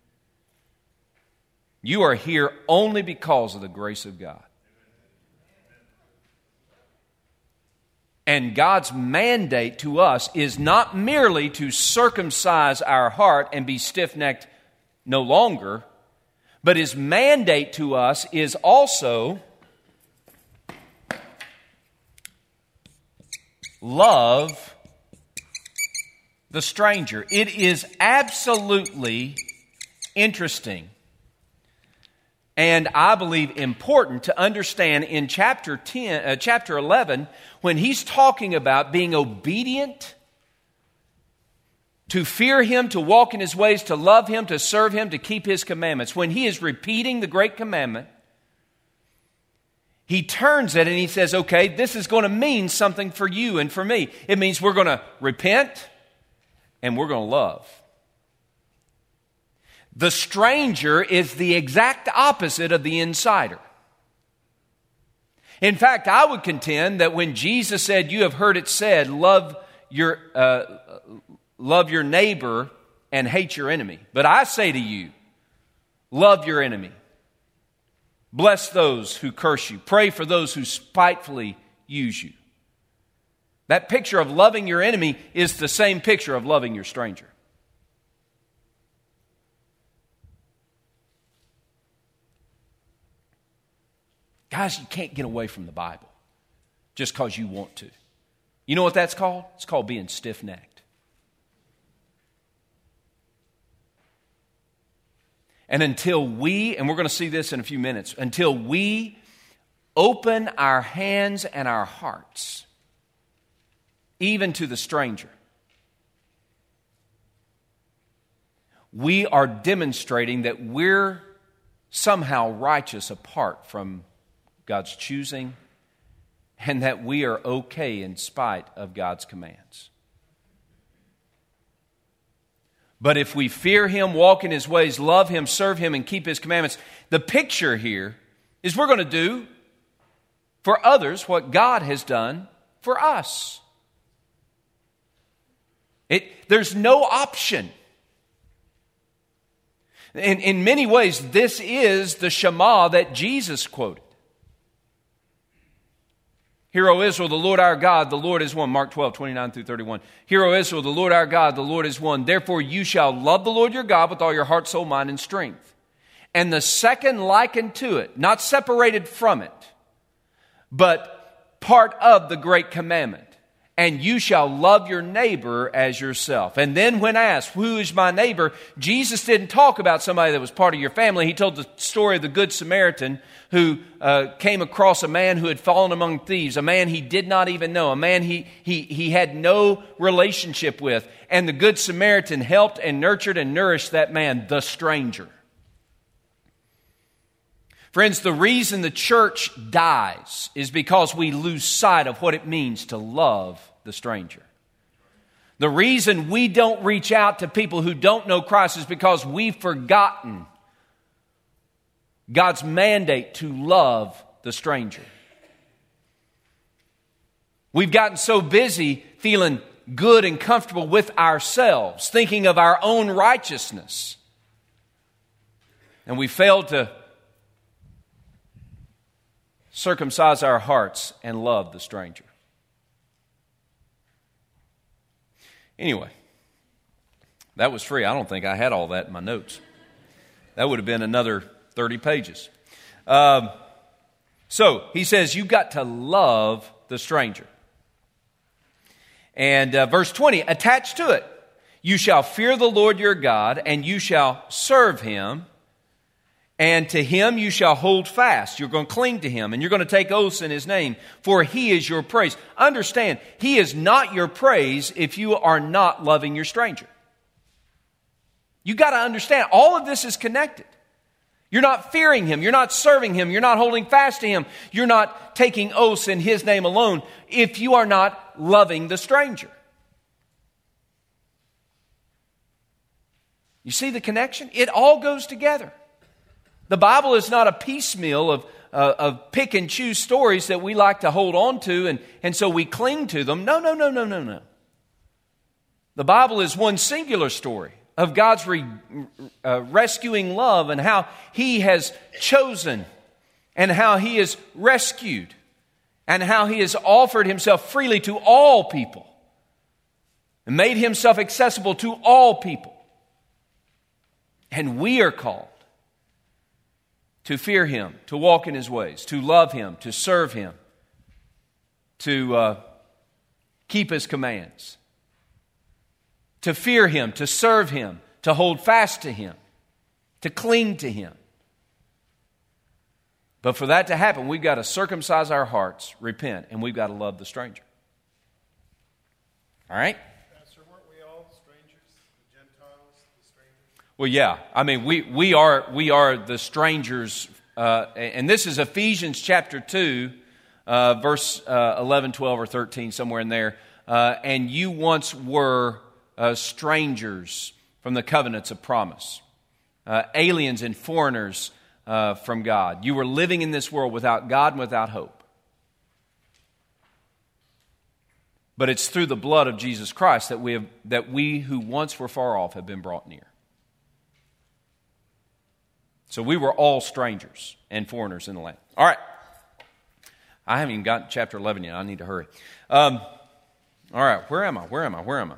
You are here only because of the grace of God. And God's mandate to us is not merely to circumcise our heart and be stiff-necked no longer, but His mandate to us is also love the stranger. It is absolutely interesting and I believe important to understand in chapter ten, uh, chapter eleven, when he's talking about being obedient, to fear Him, to walk in His ways, to love Him, to serve Him, to keep His commandments. When he is repeating the great commandment, he turns it and he says, okay, this is going to mean something for you and for me. It means we're going to repent and we're going to love. The stranger is the exact opposite of the insider. In fact, I would contend that when Jesus said, you have heard it said, love your, uh, love your neighbor and hate your enemy. But I say to you, love your enemy. Bless those who curse you. Pray for those who spitefully use you. That picture of loving your enemy is the same picture of loving your stranger. Guys, you can't get away from the Bible just because you want to. You know what that's called? It's called being stiff-necked. And until we, and we're going to see this in a few minutes, until we open our hands and our hearts, even to the stranger, we are demonstrating that we're somehow righteous apart from God's choosing, and that we are okay in spite of God's commands. But if we fear Him, walk in His ways, love Him, serve Him, and keep His commandments, the picture here is we're going to do for others what God has done for us. It, there's no option. In, in many ways, this is the Shema that Jesus quoted. Hear, O Israel, the Lord our God, the Lord is one. Mark twelve, twenty-nine through thirty-one. Hear, O Israel, the Lord our God, the Lord is one. Therefore you shall love the Lord your God with all your heart, soul, mind, and strength. And the second likened to it, not separated from it, but part of the great commandment. And you shall love your neighbor as yourself. And then when asked, who is my neighbor? Jesus didn't talk about somebody that was part of your family. He told the story of the Good Samaritan who uh, came across a man who had fallen among thieves, a man he did not even know, a man he, he, he had no relationship with. And the Good Samaritan helped and nurtured and nourished that man, the stranger. Friends, the reason the church dies is because we lose sight of what it means to love the stranger. The reason we don't reach out to people who don't know Christ is because we've forgotten God's mandate to love the stranger. We've gotten so busy feeling good and comfortable with ourselves, thinking of our own righteousness, and we failed to circumcise our hearts and love the stranger. Anyway, that was free. I don't think I had all that in my notes. That would have been another thirty pages. Um, so he says, you've got to love the stranger. And uh, verse twenty, attached to it, you shall fear the Lord your God, and you shall serve him, and to him you shall hold fast. You're going to cling to him, and you're going to take oaths in his name, for he is your praise. Understand, he is not your praise if you are not loving your stranger. You got to understand, all of this is connected. You're not fearing him. You're not serving him. You're not holding fast to him. You're not taking oaths in his name alone if you are not loving the stranger. You see the connection? It all goes together. The Bible is not a piecemeal of, uh, of pick and choose stories that we like to hold on to, and, and so we cling to them. No, no, no, no, no, no. The Bible is one singular story of God's re, uh, rescuing love and how he has chosen and how he has rescued and how he has offered himself freely to all people and made himself accessible to all people. And we are called to fear him, to walk in his ways, to love him, to serve him, to uh, keep his commands, to fear him, to serve him, to hold fast to him, to cling to him. But for that to happen, we've got to circumcise our hearts, repent, and we've got to love the stranger. All right? Pastor, weren't we all strangers, the Gentiles, the strangers? Well, yeah. I mean, we, we are we are the strangers. Uh, and this is Ephesians chapter two, uh, verse uh, eleven, twelve, or thirteen, somewhere in there. Uh, and you once were uh, strangers from the covenants of promise, uh, aliens and foreigners uh, from God. You were living in this world without God and without hope. But it's through the blood of Jesus Christ that we have, that we who once were far off have been brought near. So we were all strangers and foreigners in the land. All right. I haven't even gotten to chapter eleven yet. I need to hurry. Um, all right. Where am I? Where am I? Where am I?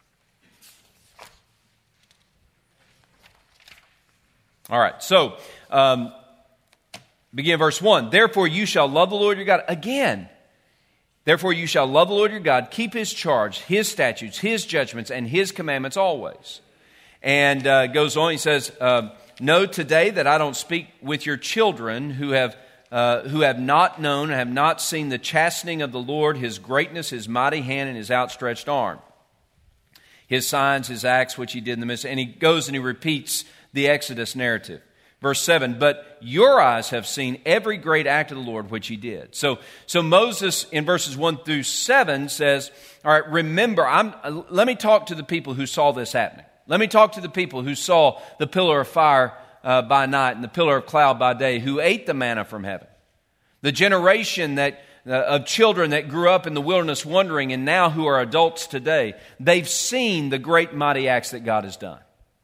All right. So, um, begin verse one. Therefore you shall love the Lord your God. Again. Therefore you shall love the Lord your God, keep his charge, his statutes, his judgments, and his commandments always. And uh, goes on, he says, uh, know today that I don't speak with your children who have uh, who have not known, have not seen the chastening of the Lord, his greatness, his mighty hand, and his outstretched arm. His signs, his acts, which he did in the midst. And he goes and he repeats the Exodus narrative. Verse seven, but your eyes have seen every great act of the Lord which he did. So, so Moses in verses one through seven says, all right, remember, I'm, let me talk to the people who saw this happening. Let me talk to the people who saw the pillar of fire uh, by night and the pillar of cloud by day, who ate the manna from heaven. The generation that uh, of children that grew up in the wilderness wandering and now who are adults today, they've seen the great mighty acts that God has done.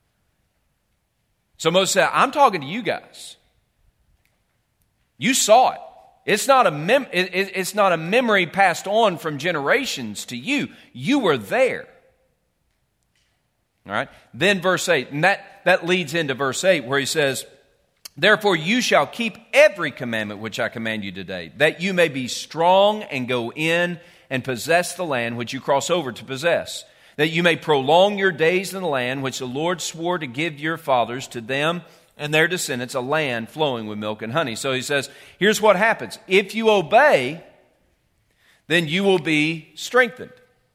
So Moses said, I'm talking to you guys. You saw it. It's not a mem- it, it's not a memory passed on from generations to you. You were there. All right. Then verse eight, and that, that leads into verse eight where he says, therefore you shall keep every commandment which I command you today, that you may be strong and go in and possess the land which you cross over to possess, that you may prolong your days in the land which the Lord swore to give your fathers, to them and their descendants, a land flowing with milk and honey. So he says, here's what happens. If you obey, then you will be strengthened.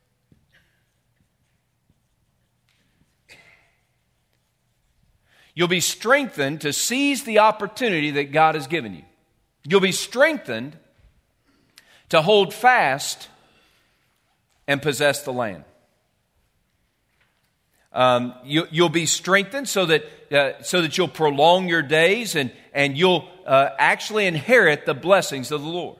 You'll be strengthened to seize the opportunity that God has given you. You'll be strengthened to hold fast and possess the land. Um, you, you'll be strengthened so that uh, so that you'll prolong your days and and you'll uh, actually inherit the blessings of the Lord.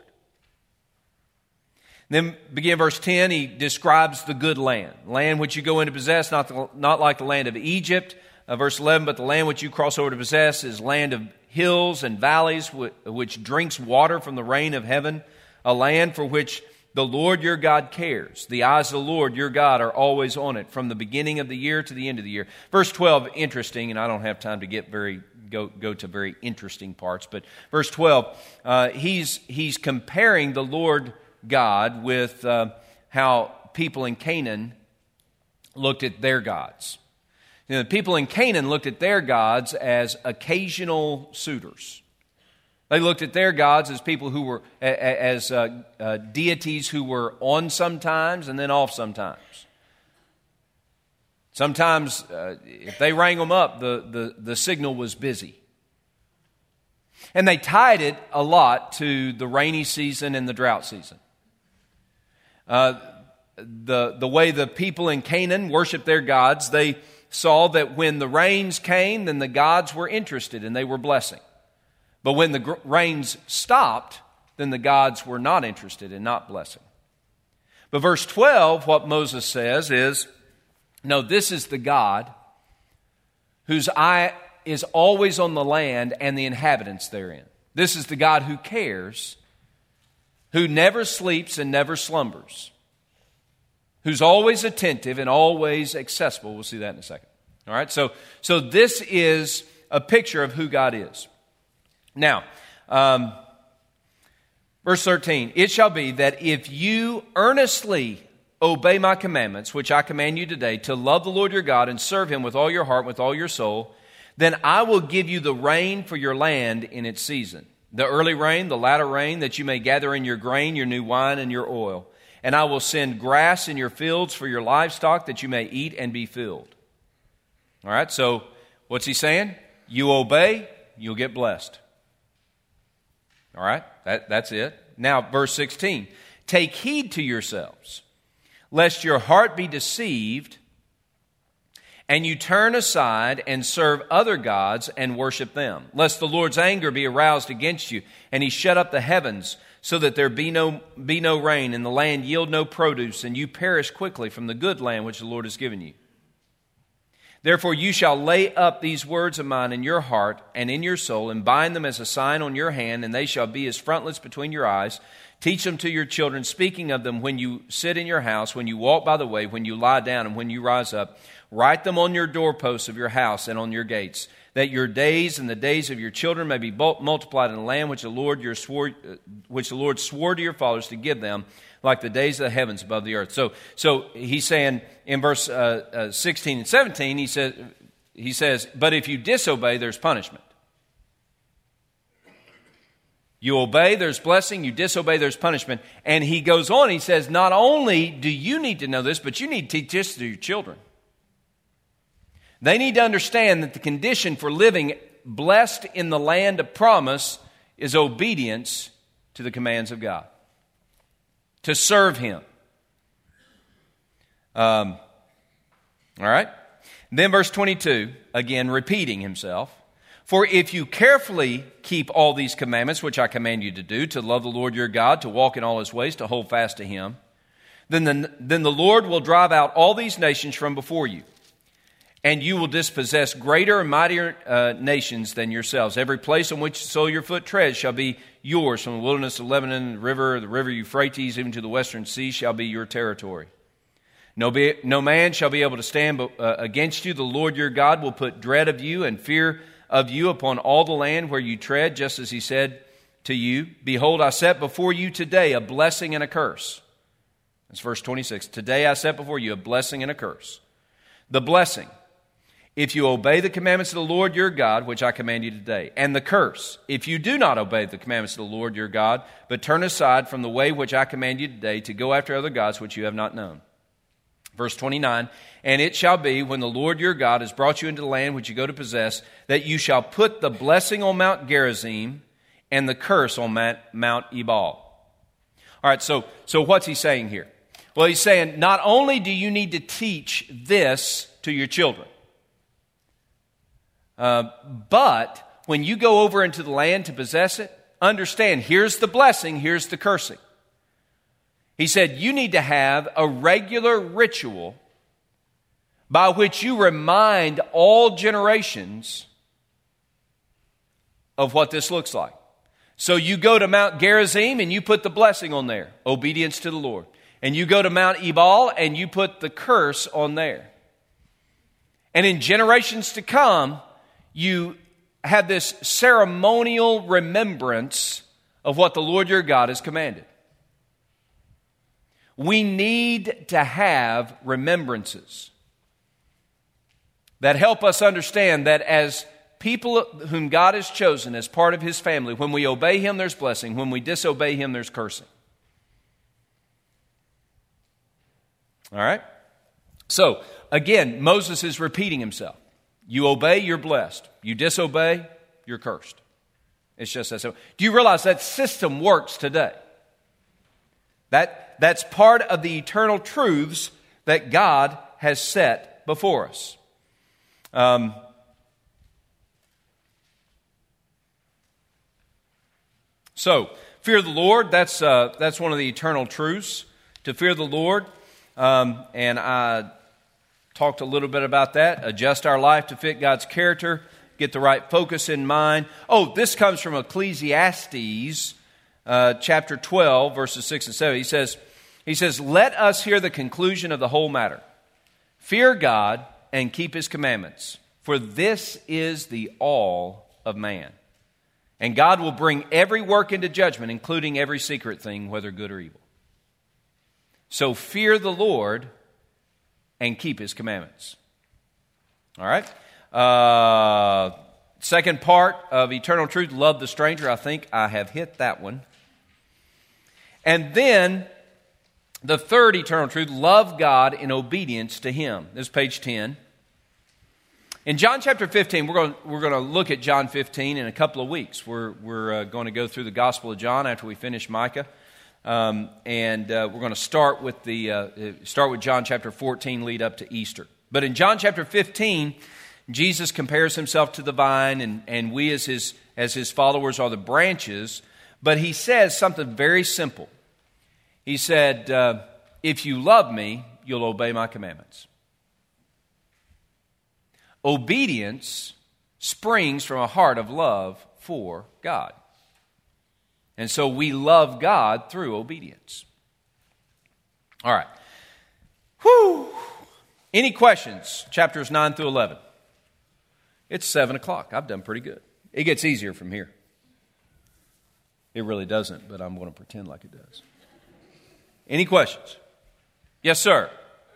Then begin verse ten. He describes the good land, land which you go in to possess, not the, not like the land of Egypt. Uh, verse eleven, but the land which you cross over to possess is land of hills and valleys, which drinks water from the rain of heaven, a land for which the Lord your God cares. The eyes of the Lord your God are always on it, from the beginning of the year to the end of the year. Verse twelve, interesting, and I don't have time to get very go go to very interesting parts, but verse twelve, uh, he's he's comparing the Lord God with uh, how people in Canaan looked at their gods. You know, the people in Canaan looked at their gods as occasional suitors. They looked at their gods as people who were, as uh, uh, deities who were on sometimes and then off sometimes. Sometimes, uh, if they rang them up, the, the, the signal was busy. And they tied it a lot to the rainy season and the drought season. Uh, the, the way the people in Canaan worshiped their gods, they saw that when the rains came, then the gods were interested and they were blessing. But when the gr- rains stopped, then the gods were not interested and not blessing. But verse twelve, what Moses says is, no, this is the God whose eye is always on the land and the inhabitants therein. This is the God who cares, who never sleeps and never slumbers, who's always attentive and always accessible. We'll see that in a second. All right, so, so this is a picture of who God is. Now, um, verse thirteen, it shall be that if you earnestly obey my commandments, which I command you today, to love the Lord your God and serve him with all your heart, with all your soul, then I will give you the rain for your land in its season, the early rain, the latter rain, that you may gather in your grain, your new wine, and your oil. And I will send grass in your fields for your livestock, that you may eat and be filled. All right, so what's he saying? You obey, you'll get blessed. All right, that, that's it. Now, verse sixteen. Take heed to yourselves, lest your heart be deceived, and you turn aside and serve other gods and worship them, lest the Lord's anger be aroused against you, and he shut up the heavens, so that there be no, be no rain, and the land yield no produce, and you perish quickly from the good land which the Lord has given you. Therefore you shall lay up these words of mine in your heart and in your soul, and bind them as a sign on your hand, and they shall be as frontlets between your eyes. Teach them to your children, speaking of them when you sit in your house, when you walk by the way, when you lie down, and when you rise up. Write them on your doorposts of your house and on your gates, that your days and the days of your children may be multiplied in the land which the Lord your swore, which the Lord swore to your fathers to give them, like the days of the heavens above the earth. So, so he's saying in verse uh, uh, sixteen and seventeen, he says, he says, but if you disobey, there's punishment. You obey, there's blessing. You disobey, there's punishment. And he goes on, he says, not only do you need to know this, but you need to teach this to your children. They need to understand that the condition for living blessed in the land of promise is obedience to the commands of God, to serve him. Um, all right. Then verse twenty-two, again repeating himself. For if you carefully keep all these commandments, which I command you to do, to love the Lord your God, to walk in all his ways, to hold fast to him, then the, then the Lord will drive out all these nations from before you, and you will dispossess greater and mightier uh, nations than yourselves. Every place on which the sole of your foot treads shall be yours, from the wilderness of Lebanon, the river, the river Euphrates, even to the western sea shall be your territory. No, be, no man shall be able to stand uh, against you. The Lord your God will put dread of you and fear of you upon all the land where you tread, just as he said to you, behold, I set before you today a blessing and a curse. That's verse twenty-six. Today I set before you a blessing and a curse. The blessing, if you obey the commandments of the Lord your God, which I command you today. And the curse, if you do not obey the commandments of the Lord your God, but turn aside from the way which I command you today to go after other gods which you have not known. Verse twenty-nine, and it shall be when the Lord your God has brought you into the land which you go to possess, that you shall put the blessing on Mount Gerizim and the curse on Mount Ebal. All right, so, so what's he saying here? Well, he's saying not only do you need to teach this to your children, uh, but when you go over into the land to possess it, understand, here's the blessing, here's the cursing. He said, you need to have a regular ritual by which you remind all generations of what this looks like. So you go to Mount Gerizim and you put the blessing on there, obedience to the Lord. And you go to Mount Ebal and you put the curse on there. And in generations to come, you have this ceremonial remembrance of what the Lord your God has commanded. We need to have remembrances that help us understand that as people whom God has chosen as part of His family, when we obey Him, there's blessing. When we disobey Him, there's cursing. All right? So, again, Moses is repeating himself. You obey, you're blessed. You disobey, you're cursed. It's just that simple. Do you realize that system works today? That, that's part of the eternal truths that God has set before us. Um, so, fear the Lord, that's, uh, that's one of the eternal truths, to fear the Lord. Um, and I talked a little bit about that. Adjust our life to fit God's character. Get the right focus in mind. Oh, this comes from Ecclesiastes uh, chapter twelve, verses six and seven. He says, he says, let us hear the conclusion of the whole matter. Fear God and keep His commandments, for this is the all of man. And God will bring every work into judgment, including every secret thing, whether good or evil. So fear the Lord and keep His commandments. All right? Uh, second part of eternal truth, love the stranger. I think I have hit that one. And then the third eternal truth, love God in obedience to Him. This is page ten. In John chapter fifteen, we're going, we're going to look at John fifteen in a couple of weeks. We're, we're uh, going to go through the Gospel of John after we finish Micah. Um, and uh, we're going to start with the uh, start with John chapter fourteen, lead up to Easter. But in John chapter fifteen, Jesus compares Himself to the vine, and, and we as his, as his followers are the branches. But He says something very simple. He said, uh, if you love me, you'll obey my commandments. Obedience springs from a heart of love for God. And so we love God through obedience. All right. Whew. Any questions? Chapters nine through eleven. It's seven o'clock. I've done pretty good. It gets easier from here. It really doesn't, but I'm going to pretend like it does. Any questions? Yes, sir.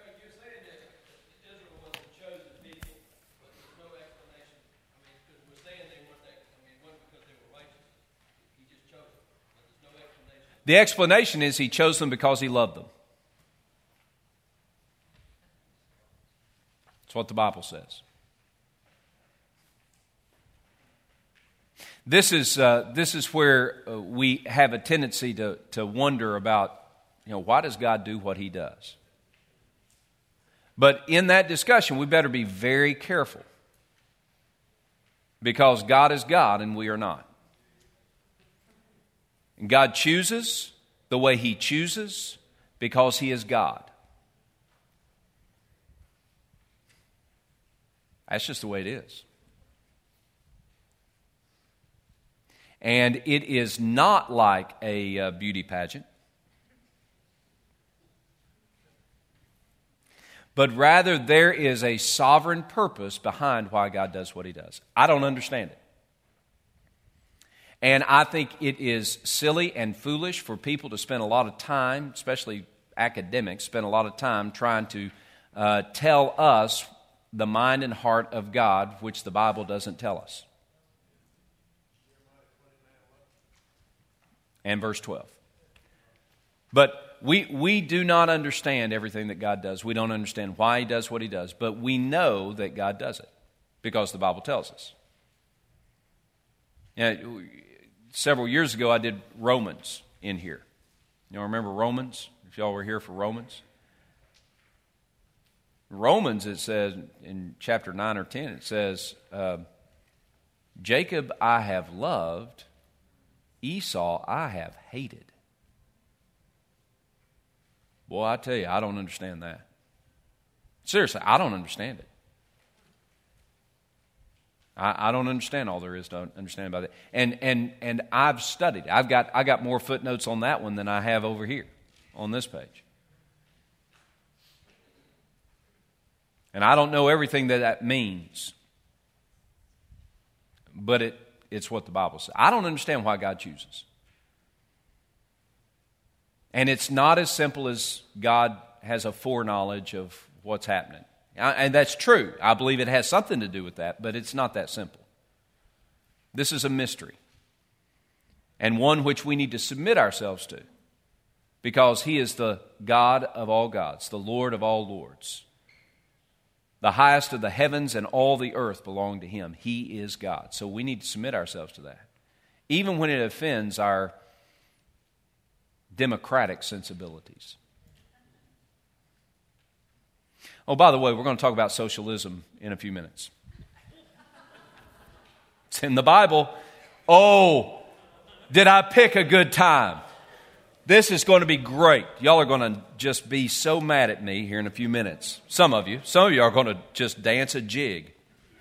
The explanation is He chose them because He loved them. That's what the Bible says. This is uh, this is where uh, we have a tendency to to wonder about, you know, why does God do what He does? But in that discussion, we better be very careful, because God is God and we are not. And God chooses the way He chooses because He is God. That's just the way it is. And it is not like a uh, beauty pageant, but rather there is a sovereign purpose behind why God does what He does. I don't understand it. And I think it is silly and foolish for people to spend a lot of time, especially academics, spend a lot of time trying to uh, tell us the mind and heart of God, which the Bible doesn't tell us. And verse twelve. But we, we do not understand everything that God does. We don't understand why He does what He does. But we know that God does it because the Bible tells us. You know, several years ago, I did Romans in here. You know, remember Romans? If y'all were here for Romans. Romans, it says in chapter nine or ten, it says, uh, Jacob I have loved, Esau I have hated. Boy, I tell you, I don't understand that. Seriously, I don't understand it. I, I don't understand all there is to understand about it. And and and I've studied. I've got I got more footnotes on that one than I have over here on this page. And I don't know everything that that means. But it it's what the Bible says. I don't understand why God chooses. And it's not as simple as God has a foreknowledge of what's happening. And that's true. I believe it has something to do with that, but it's not that simple. This is a mystery, and one which we need to submit ourselves to, because He is the God of all gods, the Lord of all lords. The highest of the heavens and all the earth belong to Him. He is God. So we need to submit ourselves to that, even when it offends our democratic sensibilities. Oh, by the way, we're going to talk about socialism in a few minutes. It's in the Bible. Oh, did I pick a good time? This is going to be great. Y'all are going to just be so mad at me here in a few minutes. Some of you. Some of you are going to just dance a jig.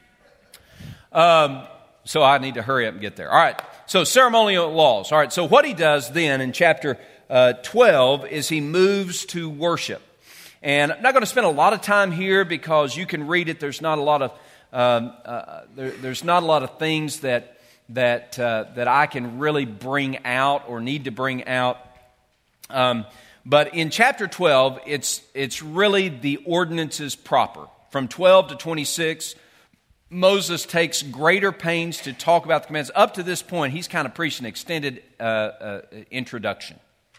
Um, so I need to hurry up and get there. All right. So ceremonial laws. All right. So what he does then in chapter uh, twelve is he moves to worship. And I'm not going to spend a lot of time here because you can read it. There's not a lot of um, uh, there, there's not a lot of things that that uh, that I can really bring out or need to bring out. Um, but in chapter twelve, it's it's really the ordinances proper. From twelve to twenty-six, Moses takes greater pains to talk about the commands. Up to this point, he's kind of preached an extended uh, uh, introduction.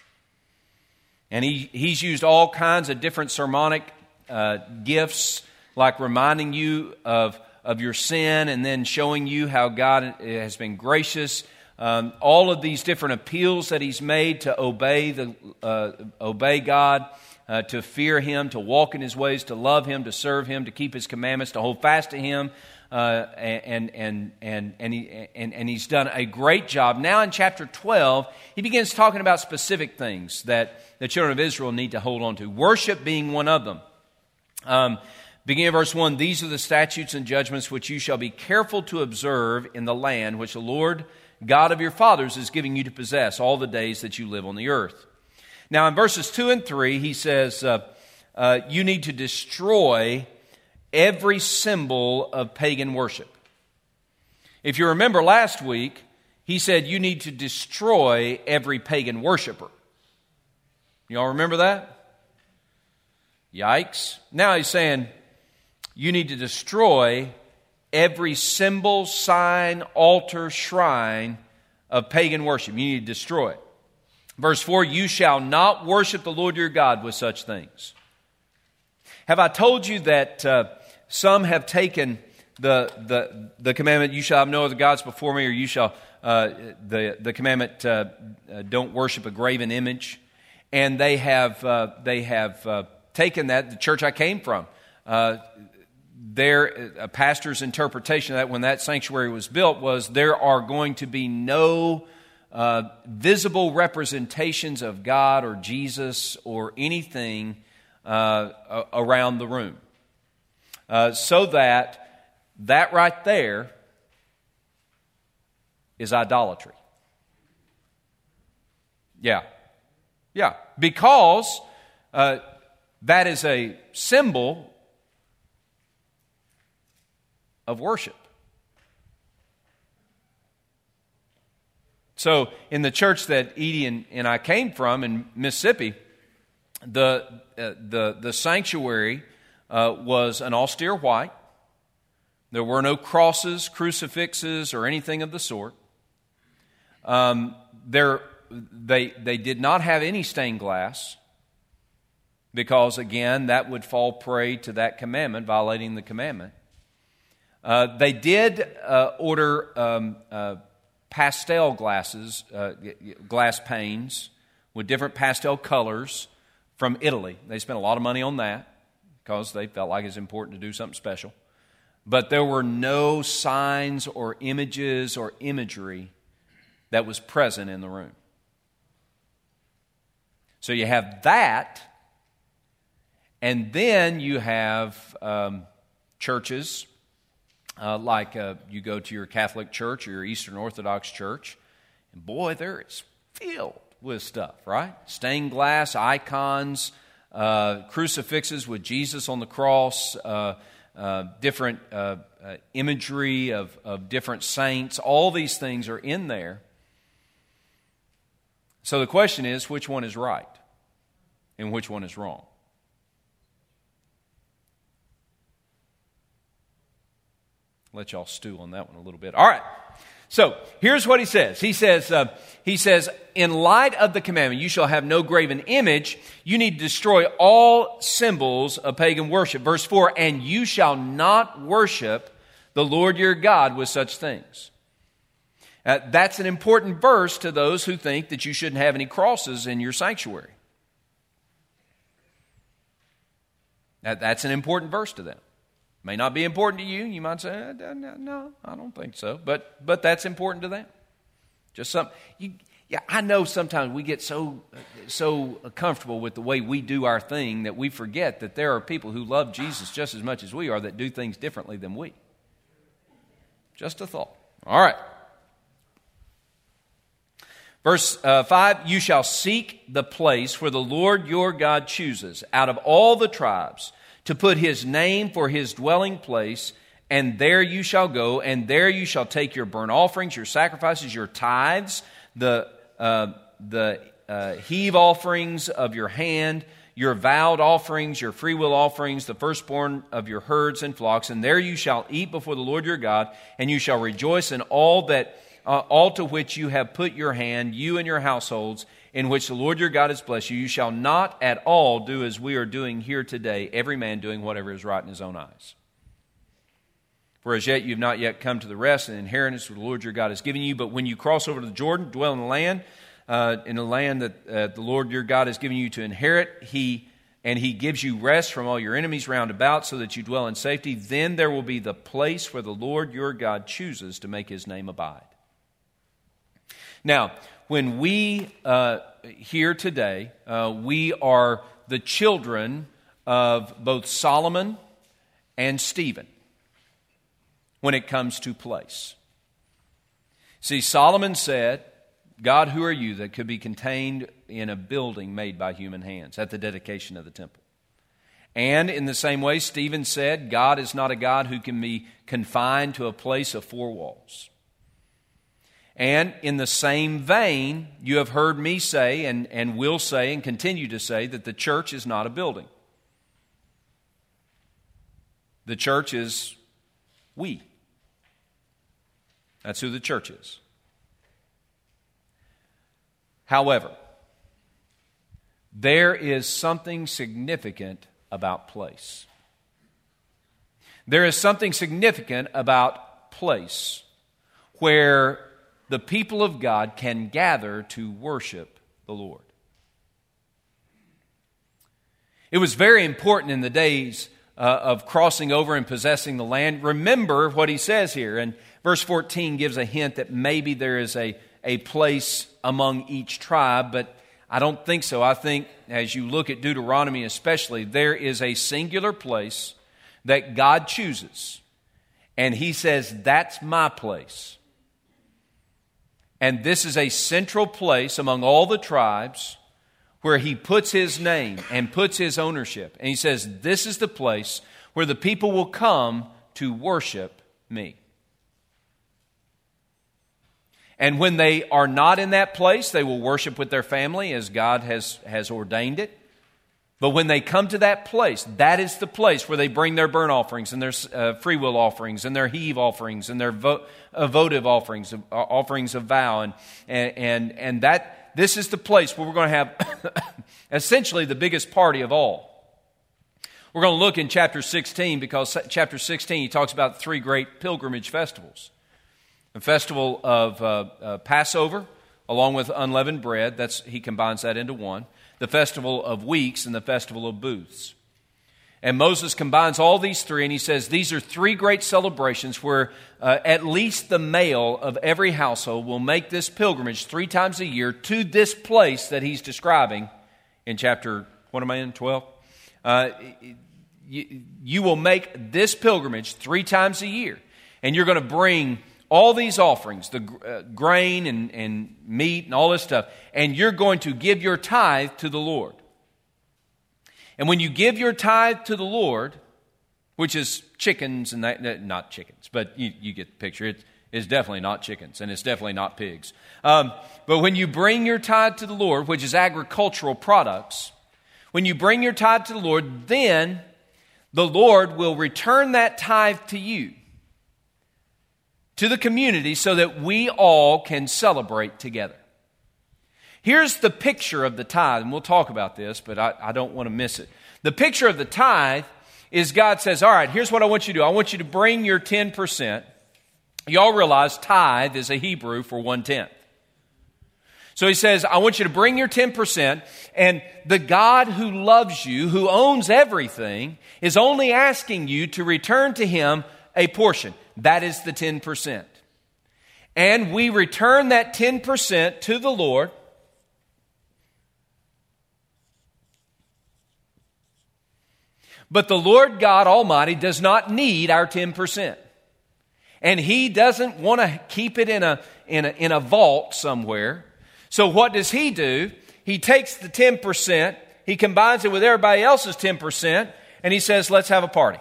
And he, he's used all kinds of different sermonic uh, gifts, like reminding you of, of your sin and then showing you how God has been gracious. Um, all of these different appeals that he's made to obey the uh, obey God, uh, to fear Him, to walk in His ways, to love Him, to serve Him, to keep His commandments, to hold fast to Him. Uh, and and and and he and, and he's done a great job. Now in chapter twelve, he begins talking about specific things that the children of Israel need to hold on to. Worship being one of them. Um, beginning of verse one, these are the statutes and judgments which you shall be careful to observe in the land which the Lord God of your fathers is giving you to possess all the days that you live on the earth. Now in verses two and three, he says uh, uh, you need to destroy every symbol of pagan worship. If you remember last week, he said you need to destroy every pagan worshiper. Y'all remember that? Yikes. Now he's saying you need to destroy every symbol, sign, altar, shrine of pagan worship. You need to destroy it. Verse four, you shall not worship the Lord your God with such things. Have I told you that uh, some have taken the, the the commandment, you shall have no other gods before me, or you shall, uh, the, the commandment, uh, uh, don't worship a graven image, and they have, uh, they have uh, taken that, the church I came from, uh, their a pastor's interpretation of that when that sanctuary was built was there are going to be no uh, visible representations of God or Jesus or anything uh, around the room. Uh, so that that right there is idolatry. Yeah. Yeah. Because uh, that is a symbol of worship. So in the church that Edie and, and I came from in Mississippi, the uh, the the sanctuary uh, was an austere white. There were no crosses, crucifixes, or anything of the sort. Um, there they they did not have any stained glass, because again that would fall prey to that commandment, violating the commandment. Uh, they did uh, order um, uh, pastel glasses, uh, glass panes with different pastel colors from Italy. They spent a lot of money on that because they felt like it was important to do something special. But there were no signs or images or imagery that was present in the room. So you have that, and then you have um, churches uh, like uh, you go to your Catholic church or your Eastern Orthodox church, and boy, there it's filled with stuff, right? Stained glass, icons, uh, crucifixes with Jesus on the cross, uh, uh, different uh, uh, imagery of, of different saints. All these things are in there. So the question is, which one is right and which one is wrong? Let y'all stew on that one a little bit. All right. So here's what he says. He says, uh, he says, in light of the commandment, you shall have no graven image, you need to destroy all symbols of pagan worship. Verse four, and you shall not worship the Lord your God with such things. Uh, that's an important verse to those who think that you shouldn't have any crosses in your sanctuary. That, that's an important verse to them. May not be important to you. You might say, no, I don't think so. But but that's important to them. Just some. You, yeah, I know sometimes we get so so comfortable with the way we do our thing that we forget that there are people who love Jesus just as much as we are that do things differently than we. Just a thought. All right. Verse uh, five, you shall seek the place where the Lord your God chooses out of all the tribes to put his name for his dwelling place, and there you shall go, and there you shall take your burnt offerings, your sacrifices, your tithes, the uh, the uh, heave offerings of your hand, your vowed offerings, your freewill offerings, the firstborn of your herds and flocks, and there you shall eat before the Lord your God, and you shall rejoice in all that uh, all to which you have put your hand, you and your households, in which the Lord your God has blessed you. You shall not at all do as we are doing here today, every man doing whatever is right in his own eyes. For as yet you have not yet come to the rest and inheritance which the Lord your God has given you. But when you cross over to the Jordan, dwell in the land, uh, in the land that uh, the Lord your God has given you to inherit, He and He gives you rest from all your enemies round about, so that you dwell in safety. Then there will be the place where the Lord your God chooses to make His name abide. Now, when we uh, here today, uh, we are the children of both Solomon and Stephen when it comes to place. See, Solomon said, God, who are you that could be contained in a building made by human hands at the dedication of the temple? And in the same way, Stephen said, God is not a God who can be confined to a place of four walls. And in the same vein, you have heard me say and, and will say and continue to say that the church is not a building. The church is we. That's who the church is. However, there is something significant about place. There is something significant about place where the people of God can gather to worship the Lord. It was very important in the days uh, of crossing over and possessing the land. Remember what he says here, and verse fourteen gives a hint that maybe there is a, a place among each tribe, but I don't think so. I think as you look at Deuteronomy especially, there is a singular place that God chooses, and he says, that's my place. And this is a central place among all the tribes where he puts his name and puts his ownership. And he says, this is the place where the people will come to worship me. And when they are not in that place, they will worship with their family as God has, has ordained it. But when they come to that place, that is the place where they bring their burnt offerings and their uh, freewill offerings and their heave offerings and their vo- uh, votive offerings, uh, offerings of vow. And, and, and that this is the place where we're going to have essentially the biggest party of all. We're going to look in chapter sixteen, because chapter sixteen, he talks about three great pilgrimage festivals. The festival of uh, uh, Passover, along with unleavened bread, that's he combines that into one. The festival of weeks and the festival of booths. And Moses combines all these three, and he says these are three great celebrations where uh, at least the male of every household will make this pilgrimage three times a year to this place that he's describing in chapter, what am I in, twelve? Uh, you, you will make this pilgrimage three times a year. and you're going to bring all these offerings, the uh, grain and, and meat and all this stuff, and you're going to give your tithe to the Lord. And when you give your tithe to the Lord, which is chickens and that, not chickens, but you, you get the picture. It is definitely not chickens, and it's definitely not pigs. Um, but when you bring your tithe to the Lord, which is agricultural products, when you bring your tithe to the Lord, then the Lord will return that tithe to you, to the community, so that we all can celebrate together. Here's the picture of the tithe, and we'll talk about this, but I, I don't want to miss it. The picture of the tithe is God says, all right, here's what I want you to do. I want you to bring your ten percent. Y'all realize tithe is a Hebrew for one-tenth. So he says, I want you to bring your ten percent, and the God who loves you, who owns everything, is only asking you to return to him a portion. That is the ten percent. And we return that ten percent to the Lord. But the Lord God Almighty does not need our ten percent. And he doesn't want to keep it in a, in a, in a vault somewhere. So what does he do? He takes the ten percent, he combines it with everybody else's ten percent, and he says, let's have a party.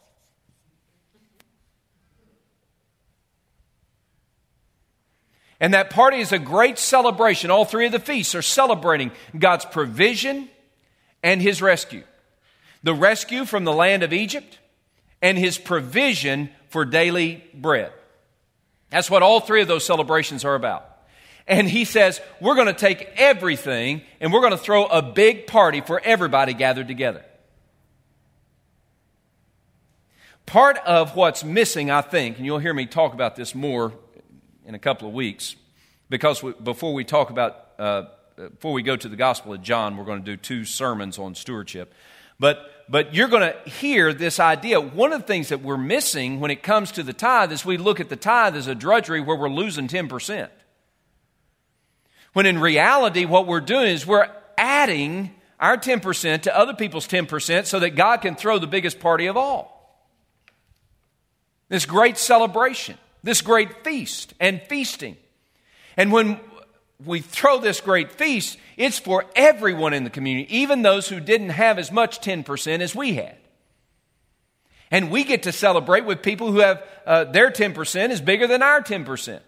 And that party is a great celebration. All three of the feasts are celebrating God's provision and his rescue. The rescue from the land of Egypt and his provision for daily bread. That's what all three of those celebrations are about. And he says, we're going to take everything and we're going to throw a big party for everybody gathered together. Part of what's missing, I think, and you'll hear me talk about this more in a couple of weeks, because we, before we talk about, uh, before we go to the Gospel of John, we're going to do two sermons on stewardship. But but you're going to hear this idea. One of the things that we're missing when it comes to the tithe is we look at the tithe as a drudgery where we're losing ten percent. When in reality, what we're doing is we're adding our ten percent to other people's ten percent so that God can throw the biggest party of all. This great celebration, this great feast and feasting. And when we throw this great feast, it's for everyone in the community, even those who didn't have as much ten percent as we had. And we get to celebrate with people who have uh, their ten percent is bigger than our ten percent.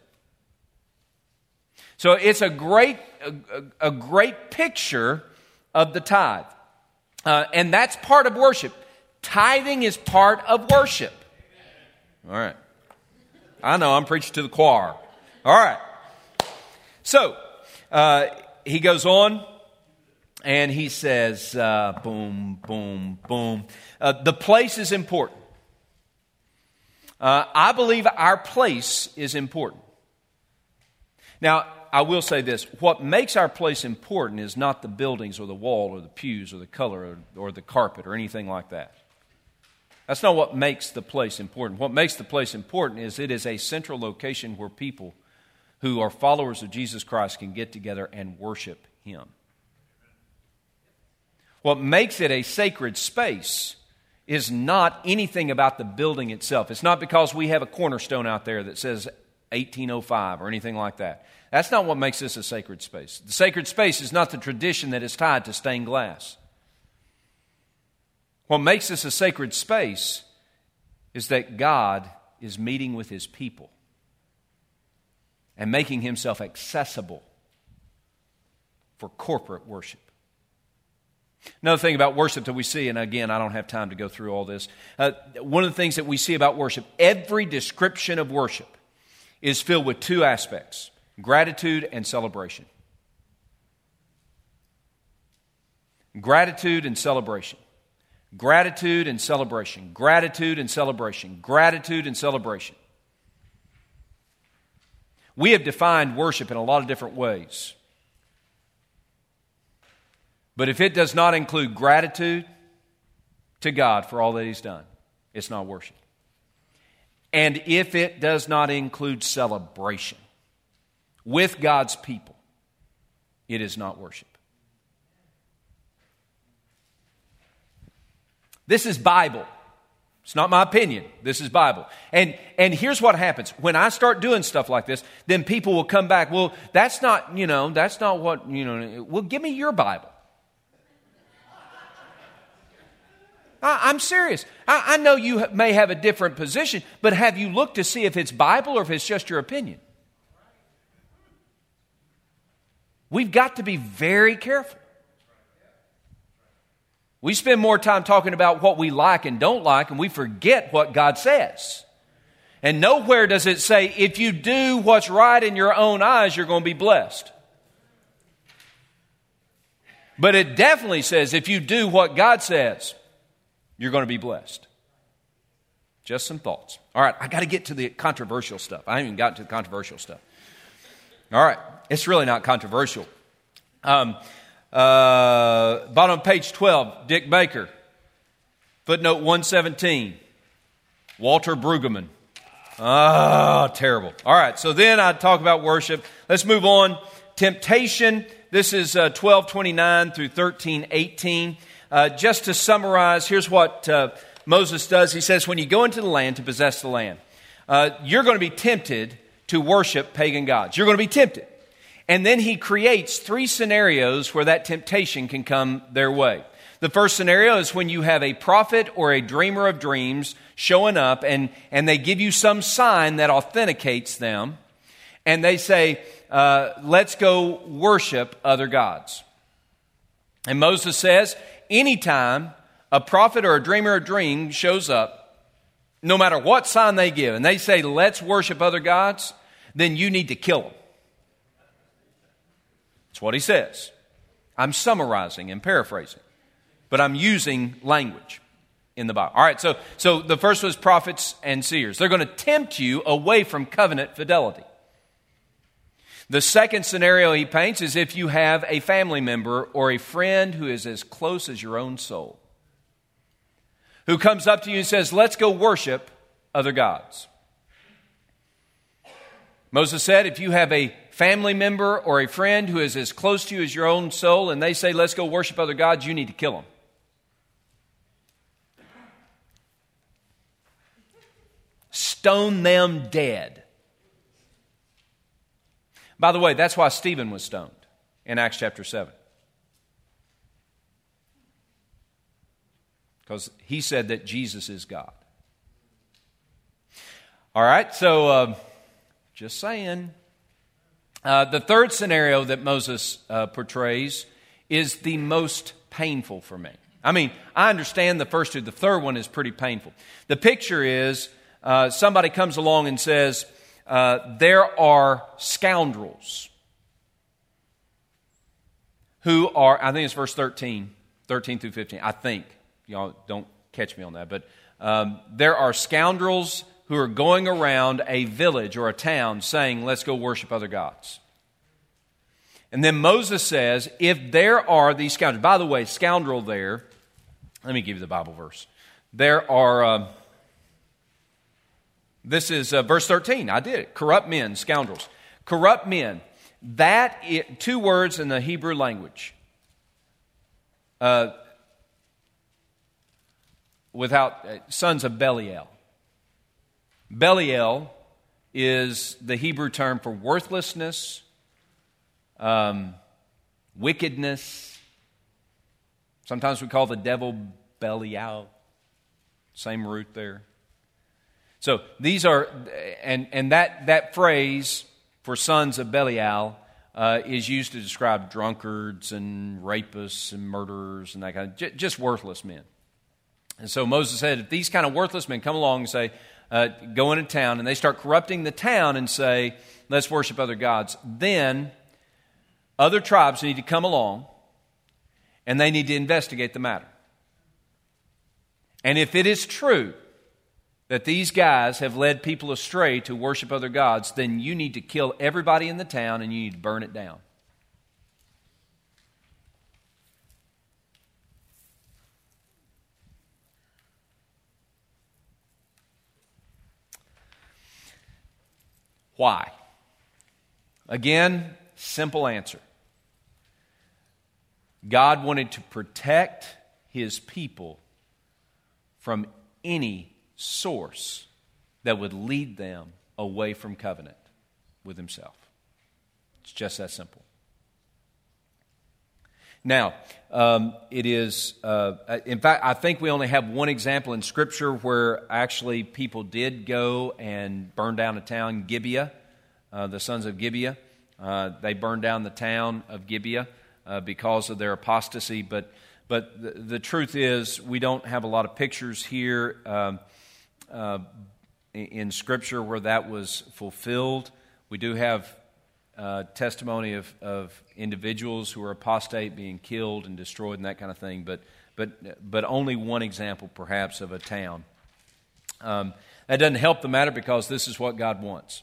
So it's a great, a, a great picture of the tithe. Uh, and that's part of worship. Tithing is part of worship. All right. I know, I'm preaching to the choir. All right. So, uh, he goes on and he says, uh, boom, boom, boom. Uh, the place is important. Uh, I believe our place is important. Now, I will say this. What makes our place important is not the buildings or the wall or the pews or the color or, or the carpet or anything like that. That's not what makes the place important. What makes the place important is it is a central location where people who are followers of Jesus Christ can get together and worship him. What makes it a sacred space is not anything about the building itself. It's not because we have a cornerstone out there that says eighteen oh five or anything like that. That's not what makes this a sacred space. The sacred space is not the tradition that is tied to stained glass. What makes this a sacred space is that God is meeting with his people and making himself accessible for corporate worship. Another thing about worship that we see, and again, I don't have time to go through all this. Uh, one of the things that we see about worship, every description of worship is filled with two aspects: gratitude and celebration. Gratitude and celebration. Gratitude and celebration. Gratitude and celebration. Gratitude and celebration. We have defined worship in a lot of different ways. But if it does not include gratitude to God for all that he's done, it's not worship. And if it does not include celebration with God's people, it is not worship. This is Bible. It's not my opinion. This is Bible. And and here's what happens. When I start doing stuff like this, then people will come back, well, that's not, you know, that's not what, you know, well, give me your Bible. I, I'm serious. I, I know you may have a different position, but have you looked to see if it's Bible or if it's just your opinion? We've got to be very careful. We spend more time talking about what we like and don't like, and we forget what God says. And nowhere does it say, if you do what's right in your own eyes, you're going to be blessed. But it definitely says, if you do what God says, you're going to be blessed. Just some thoughts. All right, I got to get to the controversial stuff. I haven't even gotten to the controversial stuff. All right, it's really not controversial. Um, uh, bottom of page twelve, Dick Baker. Footnote one seventeen, Walter Brueggemann. Ah, terrible. All right, so then I talk about worship. Let's move on. Temptation. This is uh, twelve twenty-nine through thirteen eighteen. Uh, just to summarize, here's what uh, Moses does. He says, when you go into the land to possess the land, uh, you're going to be tempted to worship pagan gods. You're going to be tempted. And then he creates three scenarios where that temptation can come their way. The first scenario is when you have a prophet or a dreamer of dreams showing up and, and they give you some sign that authenticates them. And they say, uh, let's go worship other gods. And Moses says, anytime a prophet or a dreamer of dreams shows up, no matter what sign they give, and they say, let's worship other gods, then you need to kill them. That's what he says. I'm summarizing and paraphrasing, but I'm using language in the Bible. All right, so, so the first was prophets and seers. They're going to tempt you away from covenant fidelity. The second scenario he paints is if you have a family member or a friend who is as close as your own soul, who comes up to you and says, let's go worship other gods. Moses said, if you have a family member or a friend who is as close to you as your own soul and they say, let's go worship other gods, you need to kill them. Stone them dead. By the way, that's why Stephen was stoned in Acts chapter seven. Because he said that Jesus is God. All right, so uh, just saying. Uh, the third scenario that Moses uh, portrays is the most painful for me. I mean, I understand the first two. The third one is pretty painful. The picture is uh, somebody comes along and says, Uh, there are scoundrels who are, I think it's verse thirteen, thirteen through fifteen, I think. Y'all don't catch me on that. But um, there are scoundrels who are going around a village or a town saying, let's go worship other gods. And then Moses says, if there are these scoundrels, by the way, scoundrel there, let me give you the Bible verse. There are... Uh, This is uh, verse thirteen. I did it. Corrupt men, scoundrels. Corrupt men. That is, two words in the Hebrew language. Uh, without uh, sons of Belial. Belial is the Hebrew term for worthlessness, um, wickedness. Sometimes we call the devil Belial. Same root there. So these are, and, and that, that phrase for sons of Belial uh, is used to describe drunkards and rapists and murderers and that kind of, j- just worthless men. And so Moses said, if these kind of worthless men come along and say, uh, go into town, and they start corrupting the town and say, let's worship other gods, then other tribes need to come along and they need to investigate the matter. And if it is true that these guys have led people astray to worship other gods, then you need to kill everybody in the town and you need to burn it down. Why? Again, simple answer. God wanted to protect His people from any source that would lead them away from covenant with himself. It's just that simple. Now, um, it is, uh, in fact, I think we only have one example in Scripture where actually people did go and burn down a town, Gibeah, uh, the sons of Gibeah. Uh, they burned down the town of Gibeah uh, because of their apostasy. But but the, the truth is, we don't have a lot of pictures here um, uh, in Scripture where that was fulfilled. We do have Uh, testimony of, of individuals who are apostate being killed and destroyed and that kind of thing, but but but only one example perhaps of a town. Um, that doesn't help the matter because this is what God wants.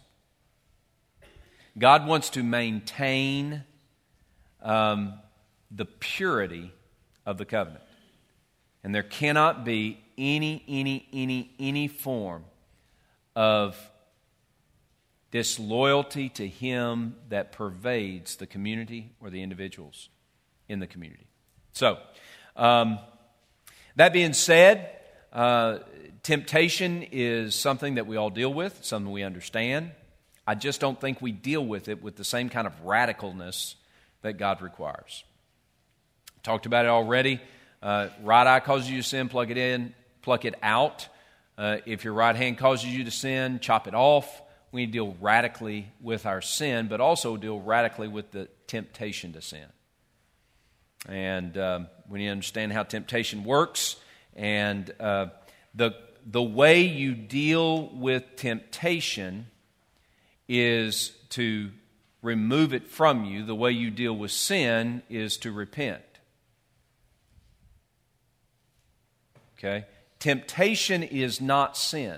God wants to maintain um, the purity of the covenant. And there cannot be any, any, any, any form of disloyalty to Him that pervades the community or the individuals in the community. So, um, that being said, uh, temptation is something that we all deal with, something we understand. I just don't think we deal with it with the same kind of radicalness that God requires. Talked about it already. Uh, right eye causes you to sin, plug it in, pluck it out. Uh, if your right hand causes you to sin, chop it off. We need to deal radically with our sin, but also deal radically with the temptation to sin. And um, we need to understand how temptation works. And uh, the the way you deal with temptation is to remove it from you. The way you deal with sin is to repent. Okay? Temptation is not sin.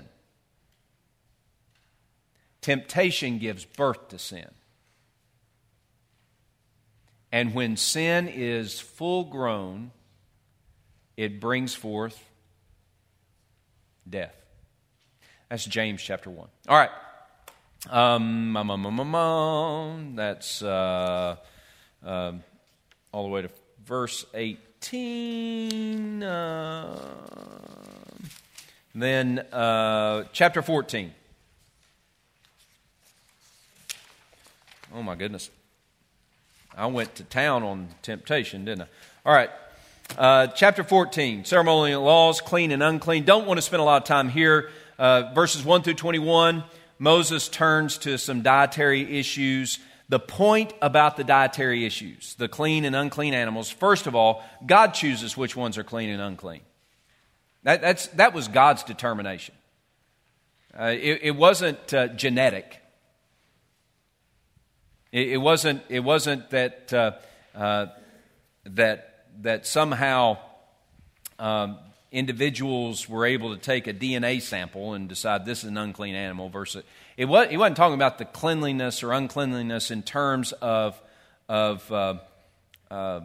Temptation gives birth to sin. And when sin is full grown, it brings forth death. That's James chapter one. All right. Um, um, um, um, um, um, that's uh, um, all the way to verse eighteen. Uh, then uh, chapter fourteen. Oh, my goodness. I went to town on temptation, didn't I? All right. Uh, chapter fourteen, ceremonial laws, clean and unclean. Don't want to spend a lot of time here. Uh, verses one through twenty-one, Moses turns to some dietary issues. The point about the dietary issues, the clean and unclean animals, first of all, God chooses which ones are clean and unclean. That, that's, that was God's determination. Uh, it, it wasn't uh, genetic. It, it wasn't. It wasn't that uh, uh, that that somehow um, individuals were able to take a D N A sample and decide this is an unclean animal versus it. Was, he wasn't talking about the cleanliness or uncleanliness in terms of of uh, uh, uh,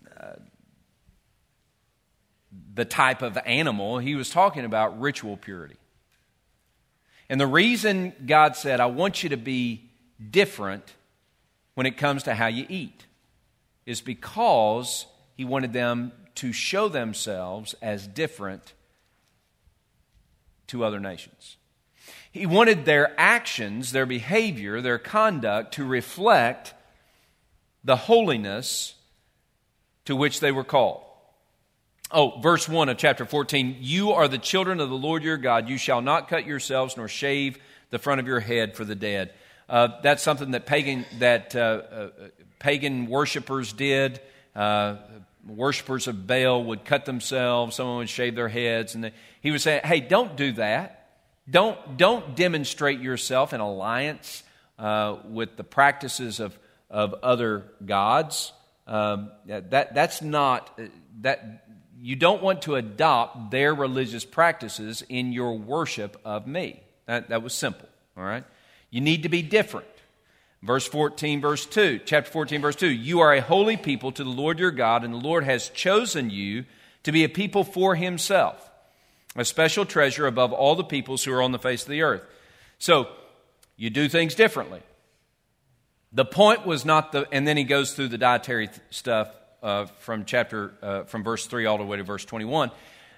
the type of animal. He was talking about ritual purity. And the reason God said, "I want you to be different when it comes to how you eat," is because He wanted them to show themselves as different to other nations. He wanted their actions, their behavior, their conduct to reflect the holiness to which they were called. Oh, verse one of chapter fourteen, "You are the children of the Lord your God. You shall not cut yourselves nor shave the front of your head for the dead." Uh, that's something that pagan that uh, uh, pagan worshipers did. Uh, worshipers of Baal would cut themselves. Someone would shave their heads, and they, he would say, "Hey, don't do that. Don't don't demonstrate yourself in alliance uh, with the practices of of other gods. Um, that that's not that. You don't want to adopt their religious practices in your worship of me." That that was simple. All right. You need to be different. Verse fourteen, verse two, chapter fourteen, verse two, "You are a holy people to the Lord your God, and the Lord has chosen you to be a people for Himself, a special treasure above all the peoples who are on the face of the earth." So, you do things differently. The point was not the, and then he goes through the dietary th- stuff uh, from chapter, uh, from verse three all the way to verse twenty-one.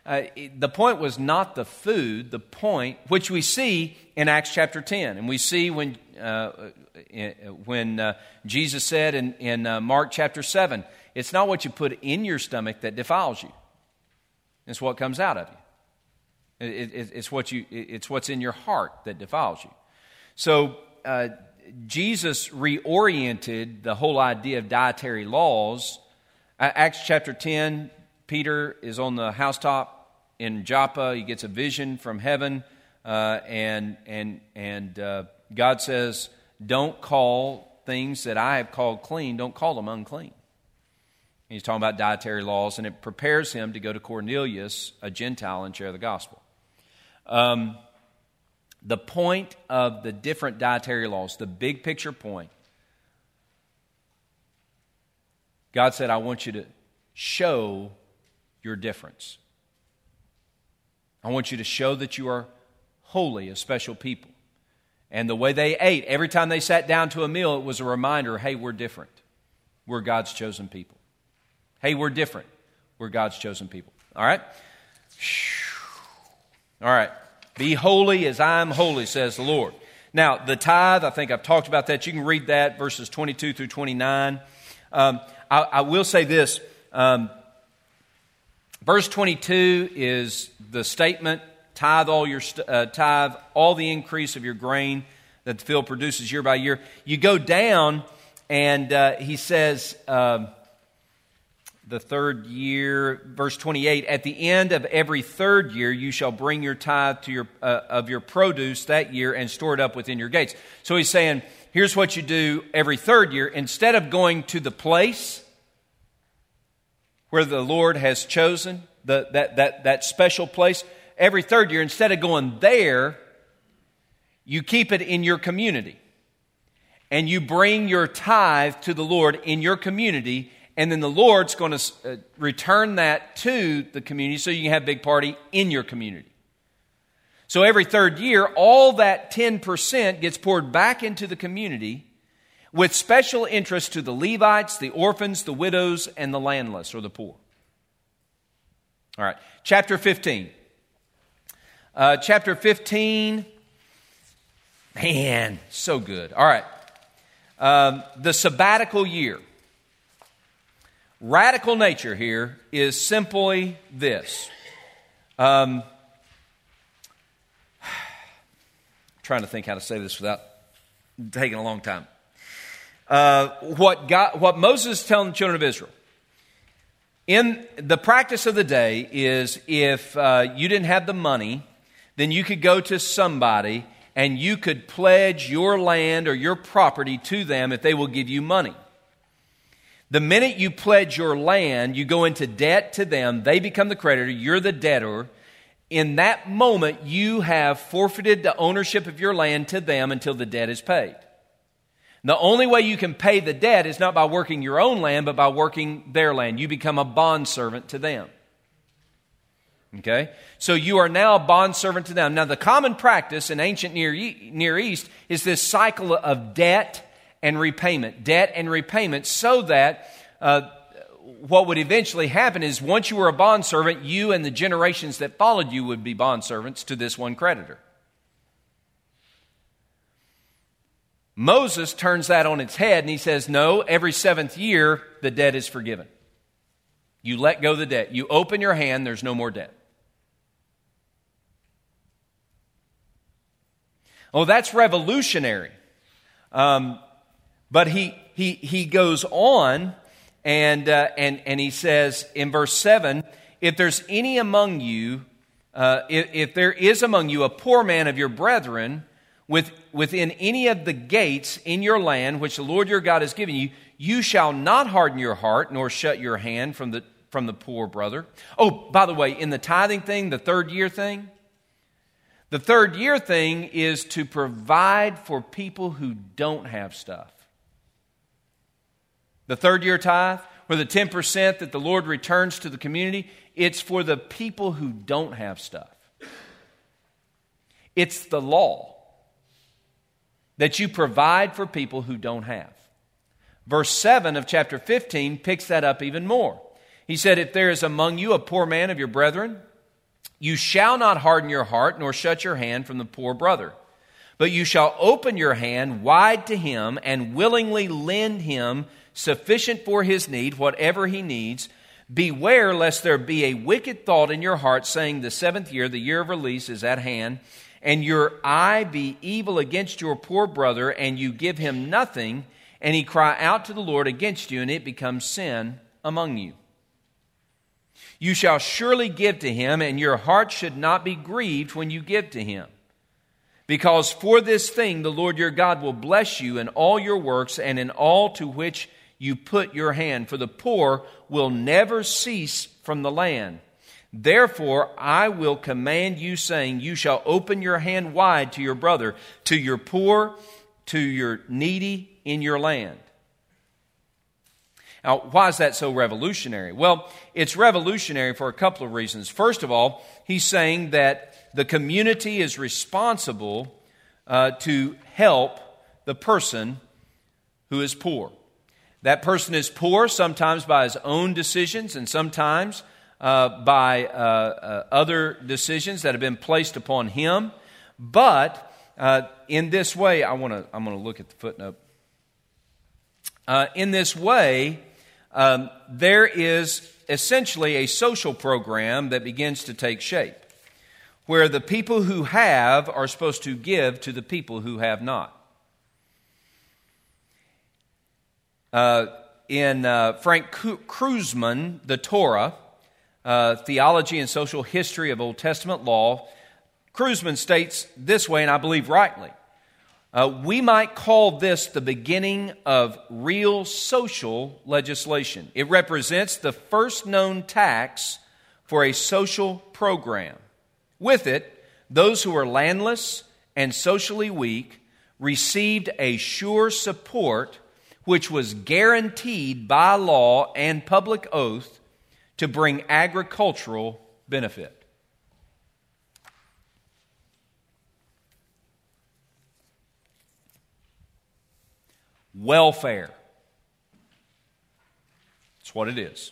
Uh, the point was not the food, the point, which we see in Acts chapter ten. And we see when uh, when uh, Jesus said in, in uh, Mark chapter seven, it's not what you put in your stomach that defiles you. It's what comes out of you. It, it, it's, what you it's what's in your heart that defiles you. So uh, Jesus reoriented the whole idea of dietary laws. Uh, Acts chapter ten, Peter is on the housetop in Joppa. He gets a vision from heaven, uh, and and and uh, God says, "Don't call things that I have called clean. Don't call them unclean." And he's talking about dietary laws, and it prepares him to go to Cornelius, a Gentile, and share the gospel. Um, the point of the different dietary laws, the big picture point, God said, "I want you to show your difference. I want you to show that you are holy, a special people." And the way they ate, every time they sat down to a meal, it was a reminder, hey, we're different. We're God's chosen people. Hey, we're different. We're God's chosen people. All right? All right. Be holy as I'm holy, says the Lord. Now, the tithe, I think I've talked about that. You can read that, verses twenty-two through twenty-nine. Um, I, I will say this. Um, verse twenty-two is the statement, tithe all your uh, tithe, all the increase of your grain that the field produces year by year. You go down, and uh, he says, um, the third year, verse twenty-eight, at the end of every third year, you shall bring your tithe to your uh, of your produce that year and store it up within your gates. So he's saying, here's what you do every third year. Instead of going to the place where the Lord has chosen, the, that, that, that special place, every third year, instead of going there, you keep it in your community. And you bring your tithe to the Lord in your community, and then the Lord's going to uh, return that to the community so you can have a big party in your community. So every third year, all that ten percent gets poured back into the community with special interest to the Levites, the orphans, the widows, and the landless or the poor. All right, chapter fifteen. Uh, chapter fifteen, man, so good. All right, um, the sabbatical year. Radical nature here is simply this. Um, trying to think how to say this without taking a long time. Uh, what God, what Moses is telling the children of Israel, in the practice of the day is if uh, you didn't have the money, then you could go to somebody and you could pledge your land or your property to them if they will give you money. The minute you pledge your land, you go into debt to them. They become the creditor. You're the debtor. In that moment, you have forfeited the ownership of your land to them until the debt is paid. The only way you can pay the debt is not by working your own land, but by working their land. You become a bondservant to them. Okay? So you are now a bondservant to them. Now, the common practice in ancient Near, Near East is this cycle of debt and repayment, debt and repayment, so that uh, what would eventually happen is once you were a bondservant, you and the generations that followed you would be bondservants to this one creditor. Moses turns that on its head and he says, no, every seventh year the debt is forgiven. You let go of the debt. You open your hand, there's no more debt. Oh, that's revolutionary. Um, But he he he goes on and uh, and and he says in verse seven, if there's any among you, uh, if, if there is among you a poor man of your brethren with within any of the gates in your land which the Lord your God has given you, you shall not harden your heart nor shut your hand from the from the poor brother. Oh, by the way, in the tithing thing, the third year thing, the third year thing is to provide for people who don't have stuff. The third year tithe, or the ten percent that the Lord returns to the community, it's for the people who don't have stuff. It's the law that you provide for people who don't have. Verse seven of chapter fifteen picks that up even more. He said, if there is among you a poor man of your brethren, You shall not harden your heart, nor shut your hand from the poor brother. But you shall open your hand wide to him, and willingly lend him sufficient for his need, whatever he needs. Beware lest there be a wicked thought in your heart, saying, the seventh year, the year of release, is at hand, and your eye be evil against your poor brother, and you give him nothing, and he cry out to the Lord against you, and it becomes sin among you. You shall surely give to him, and your heart should not be grieved when you give to him. Because for this thing the Lord your God will bless you in all your works and in all to which you put your hand. For the poor will never cease from the land. Therefore I will command you, saying, you shall open your hand wide to your brother, to your poor, to your needy in your land. Now, why is that so revolutionary? Well, it's revolutionary for a couple of reasons. First of all, he's saying that the community is responsible uh, to help the person who is poor. That person is poor sometimes by his own decisions and sometimes uh, by uh, uh, other decisions that have been placed upon him. But uh, in this way, I want to I'm going to look at the footnote. Uh, in this way, Um, there is essentially a social program that begins to take shape, where the people who have are supposed to give to the people who have not. Uh, in uh, Frank Kruzman, The Torah, uh, Theology and Social History of Old Testament Law, Kruzman states this way, and I believe rightly, Uh, we might call this the beginning of real social legislation. It represents the first known tax for a social program. With it, those who are landless and socially weak received a sure support which was guaranteed by law and public oath to bring agricultural benefit. Welfare. That's what it is.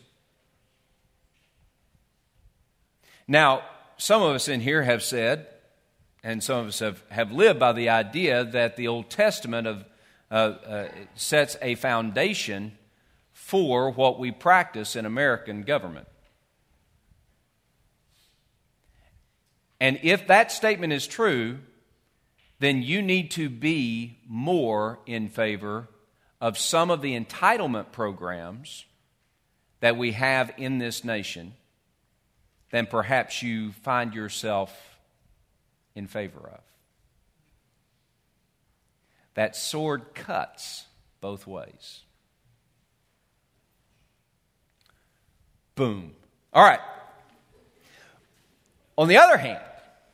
Now, some of us in here have said, and some of us have, have lived by the idea that the Old Testament of, uh, uh, sets a foundation for what we practice in American government. And if that statement is true, then you need to be more in favor of some of the entitlement programs that we have in this nation than perhaps you find yourself in favor of. That sword cuts both ways. Boom. All right. On the other hand,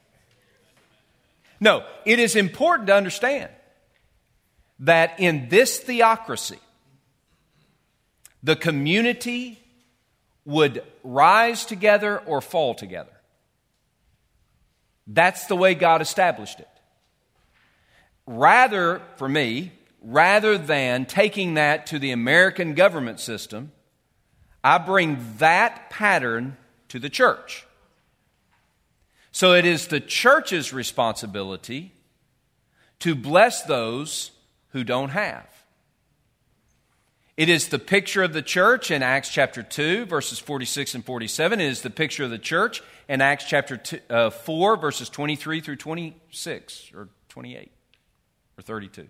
no, it is important to understand that in this theocracy, the community would rise together or fall together. That's the way God established it. Rather, for me, rather than taking that to the American government system, I bring that pattern to the church. So it is the church's responsibility to bless those who don't have. It is the picture of the church in Acts chapter two, verses forty-six and forty-seven. It is the picture of the church in Acts chapter two, uh, four, verses twenty-three through twenty-six, or twenty-eight, or thirty-two.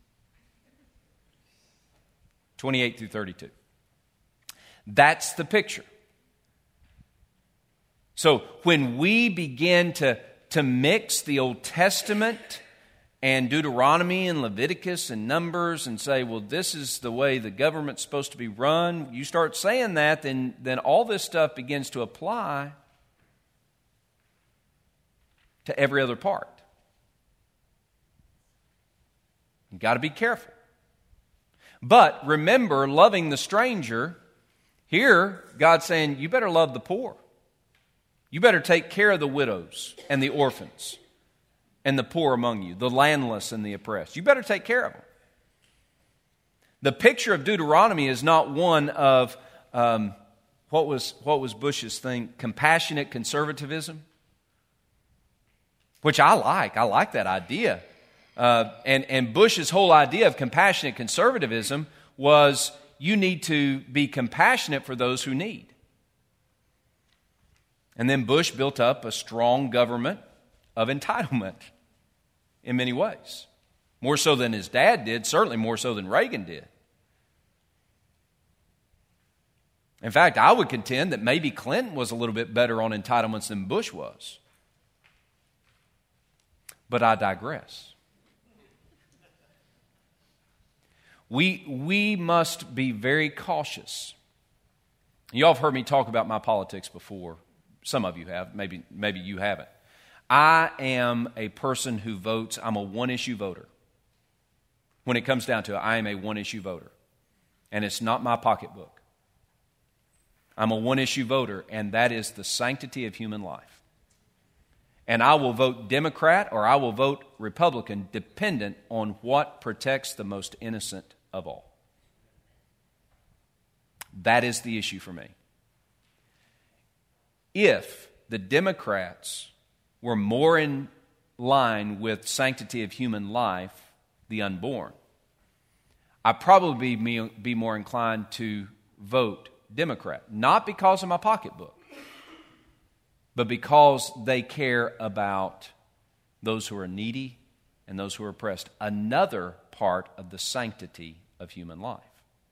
twenty-eight through thirty-two. That's the picture. So when we begin to, to mix the Old Testament and Deuteronomy and Leviticus and Numbers and say, well, this is the way the government's supposed to be run, you start saying that, then, then all this stuff begins to apply to every other part. You've got to be careful. But remember, loving the stranger, here God's saying, you better love the poor. You better take care of the widows and the orphans and the poor among you, the landless and the oppressed. You better take care of them. The picture of Deuteronomy is not one of, um, what was what was Bush's thing? Compassionate conservatism? which I like. I like that idea. Uh, and, and Bush's whole idea of compassionate conservatism was you need to be compassionate for those who need. And then Bush built up a strong government of entitlement in many ways. More so than his dad did, certainly more so than Reagan did. In fact, I would contend that maybe Clinton was a little bit better on entitlements than Bush was. But I digress. We, we must be very cautious. You all have heard me talk about my politics before. Some of you have. Maybe, maybe you haven't. I am a person who votes. I'm a one-issue voter. When it comes down to it, I am a one-issue voter. And it's not my pocketbook. I'm a one-issue voter, and that is the sanctity of human life. And I will vote Democrat or I will vote Republican dependent on what protects the most innocent of all. That is the issue for me. If the Democrats were more in line with sanctity of human life, the unborn, I'd probably be, be more inclined to vote Democrat. Not because of my pocketbook, but because they care about those who are needy and those who are oppressed. Another part of the sanctity of human life.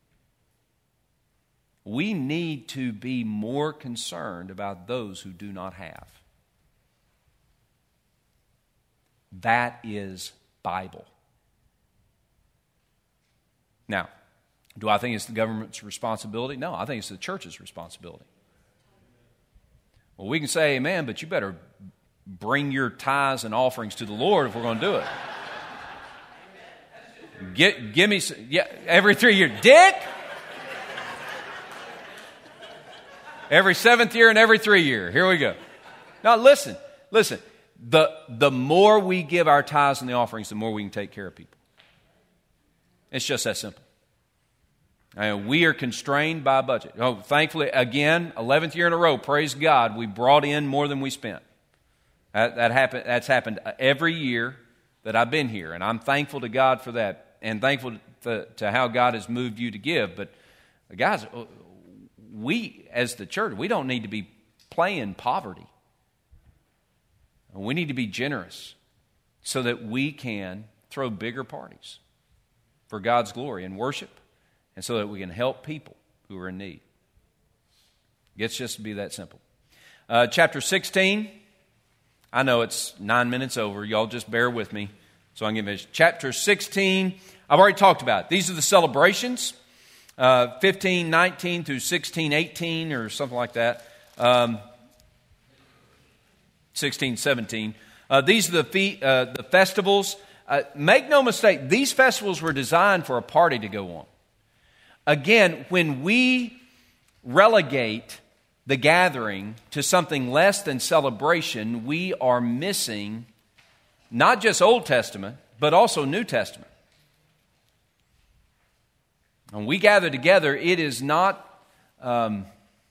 We need to be more concerned about those who do not have. That is Bible. Now, do I think it's the government's responsibility? No, I think it's the church's responsibility. Well, we can say amen, but you better bring your tithes and offerings to the Lord if we're going to do it. Get, give me, some, yeah, every three years. Dick! Every seventh year and every three year. Here we go. Now listen, listen. The, the more we give our tithes and the offerings, the more we can take care of people. It's just that simple. And we are constrained by a budget. Oh, thankfully, again, eleventh year in a row, praise God, we brought in more than we spent. That, that happened, that's happened every year that I've been here, and I'm thankful to God for that, and thankful to, to how God has moved you to give. But guys, we as the church, we don't need to be playing poverty. We need to be generous so that we can throw bigger parties for God's glory and worship, and so that we can help people who are in need. It gets just to be that simple. Uh, chapter sixteen. I know it's nine minutes over. Y'all just bear with me. So I'm going to finish. Chapter sixteen. I've already talked about it. These are the celebrations. Uh, fifteen, nineteen through sixteen, eighteen or something like that. Um, sixteen, seventeen. Uh, these are the, fe- uh, the festivals. Uh, make no mistake, these festivals were designed for a party to go on. Again, when we relegate the gathering to something less than celebration, we are missing not just Old Testament, but also New Testament. When we gather together, it is not, um,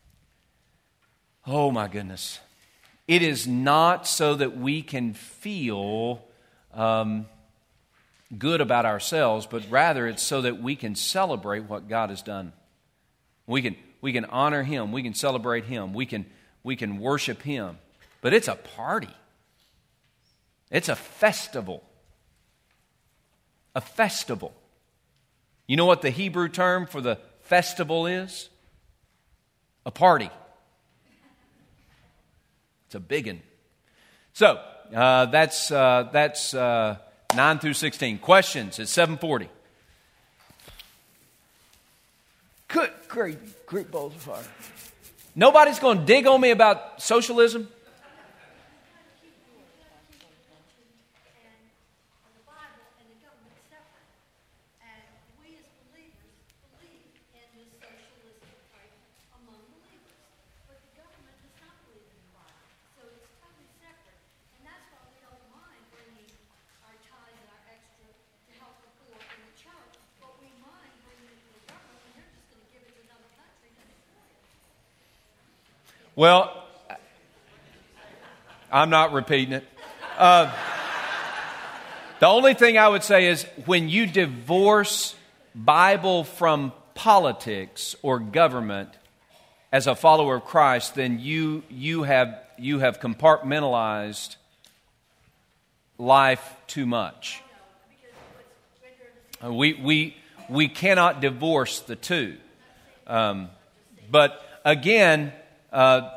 oh my goodness, it is not so that we can feel um, good about ourselves, but rather it's so that we can celebrate what God has done. We can we can honor Him. We can celebrate Him. We can we can worship Him. But it's a party. It's a festival. A festival. You know what the Hebrew term for the festival is? A party. It's a big one. So uh, that's uh, that's uh, nine through sixteen. Questions at seven forty. Good, great, great balls of fire. Nobody's going to dig on me about socialism? Well, I'm not repeating it. Uh, the only thing I would say is when you divorce Bible from politics or government as a follower of Christ, then you you have you have compartmentalized life too much. We we we cannot divorce the two. Um, but again, uh,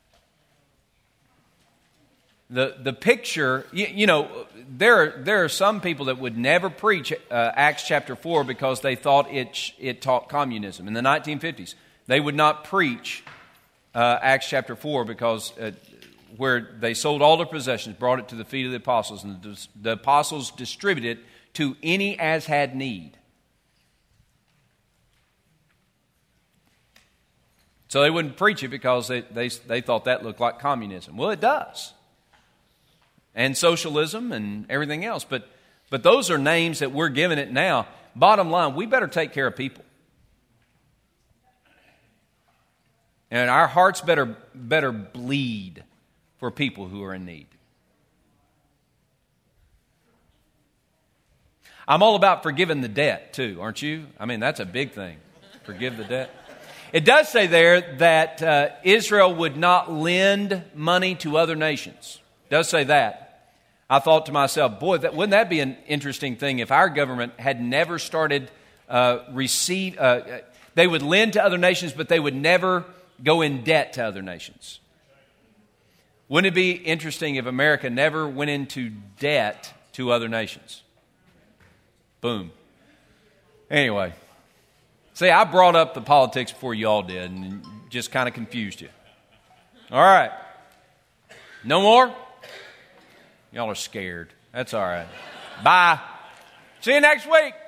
the the picture, you, you know, there are, there are some people that would never preach uh, Acts chapter four because they thought it it taught communism in the nineteen fifties. They would not preach uh, Acts chapter four because uh, where they sold all their possessions, brought it to the feet of the apostles, and the, the apostles distributed it to any as had need. So they wouldn't preach it because they, they, they thought that looked like communism. Well, it does. And socialism and everything else. But, but those are names that we're giving it now. Bottom line, we better take care of people. And our hearts better, better bleed for people who are in need. I'm all about forgiving the debt too, aren't you? I mean, that's a big thing. Forgive the debt. It does say there that uh, Israel would not lend money to other nations. It does say that. I thought to myself, boy, that, wouldn't that be an interesting thing if our government had never started uh, receive? Uh, they would lend to other nations, but they would never go in debt to other nations. Wouldn't it be interesting if America never went into debt to other nations? Boom. Anyway. See, I brought up the politics before you all did and just kind of confused you. All right. No more? Y'all are scared. That's all right. Bye. See you next week.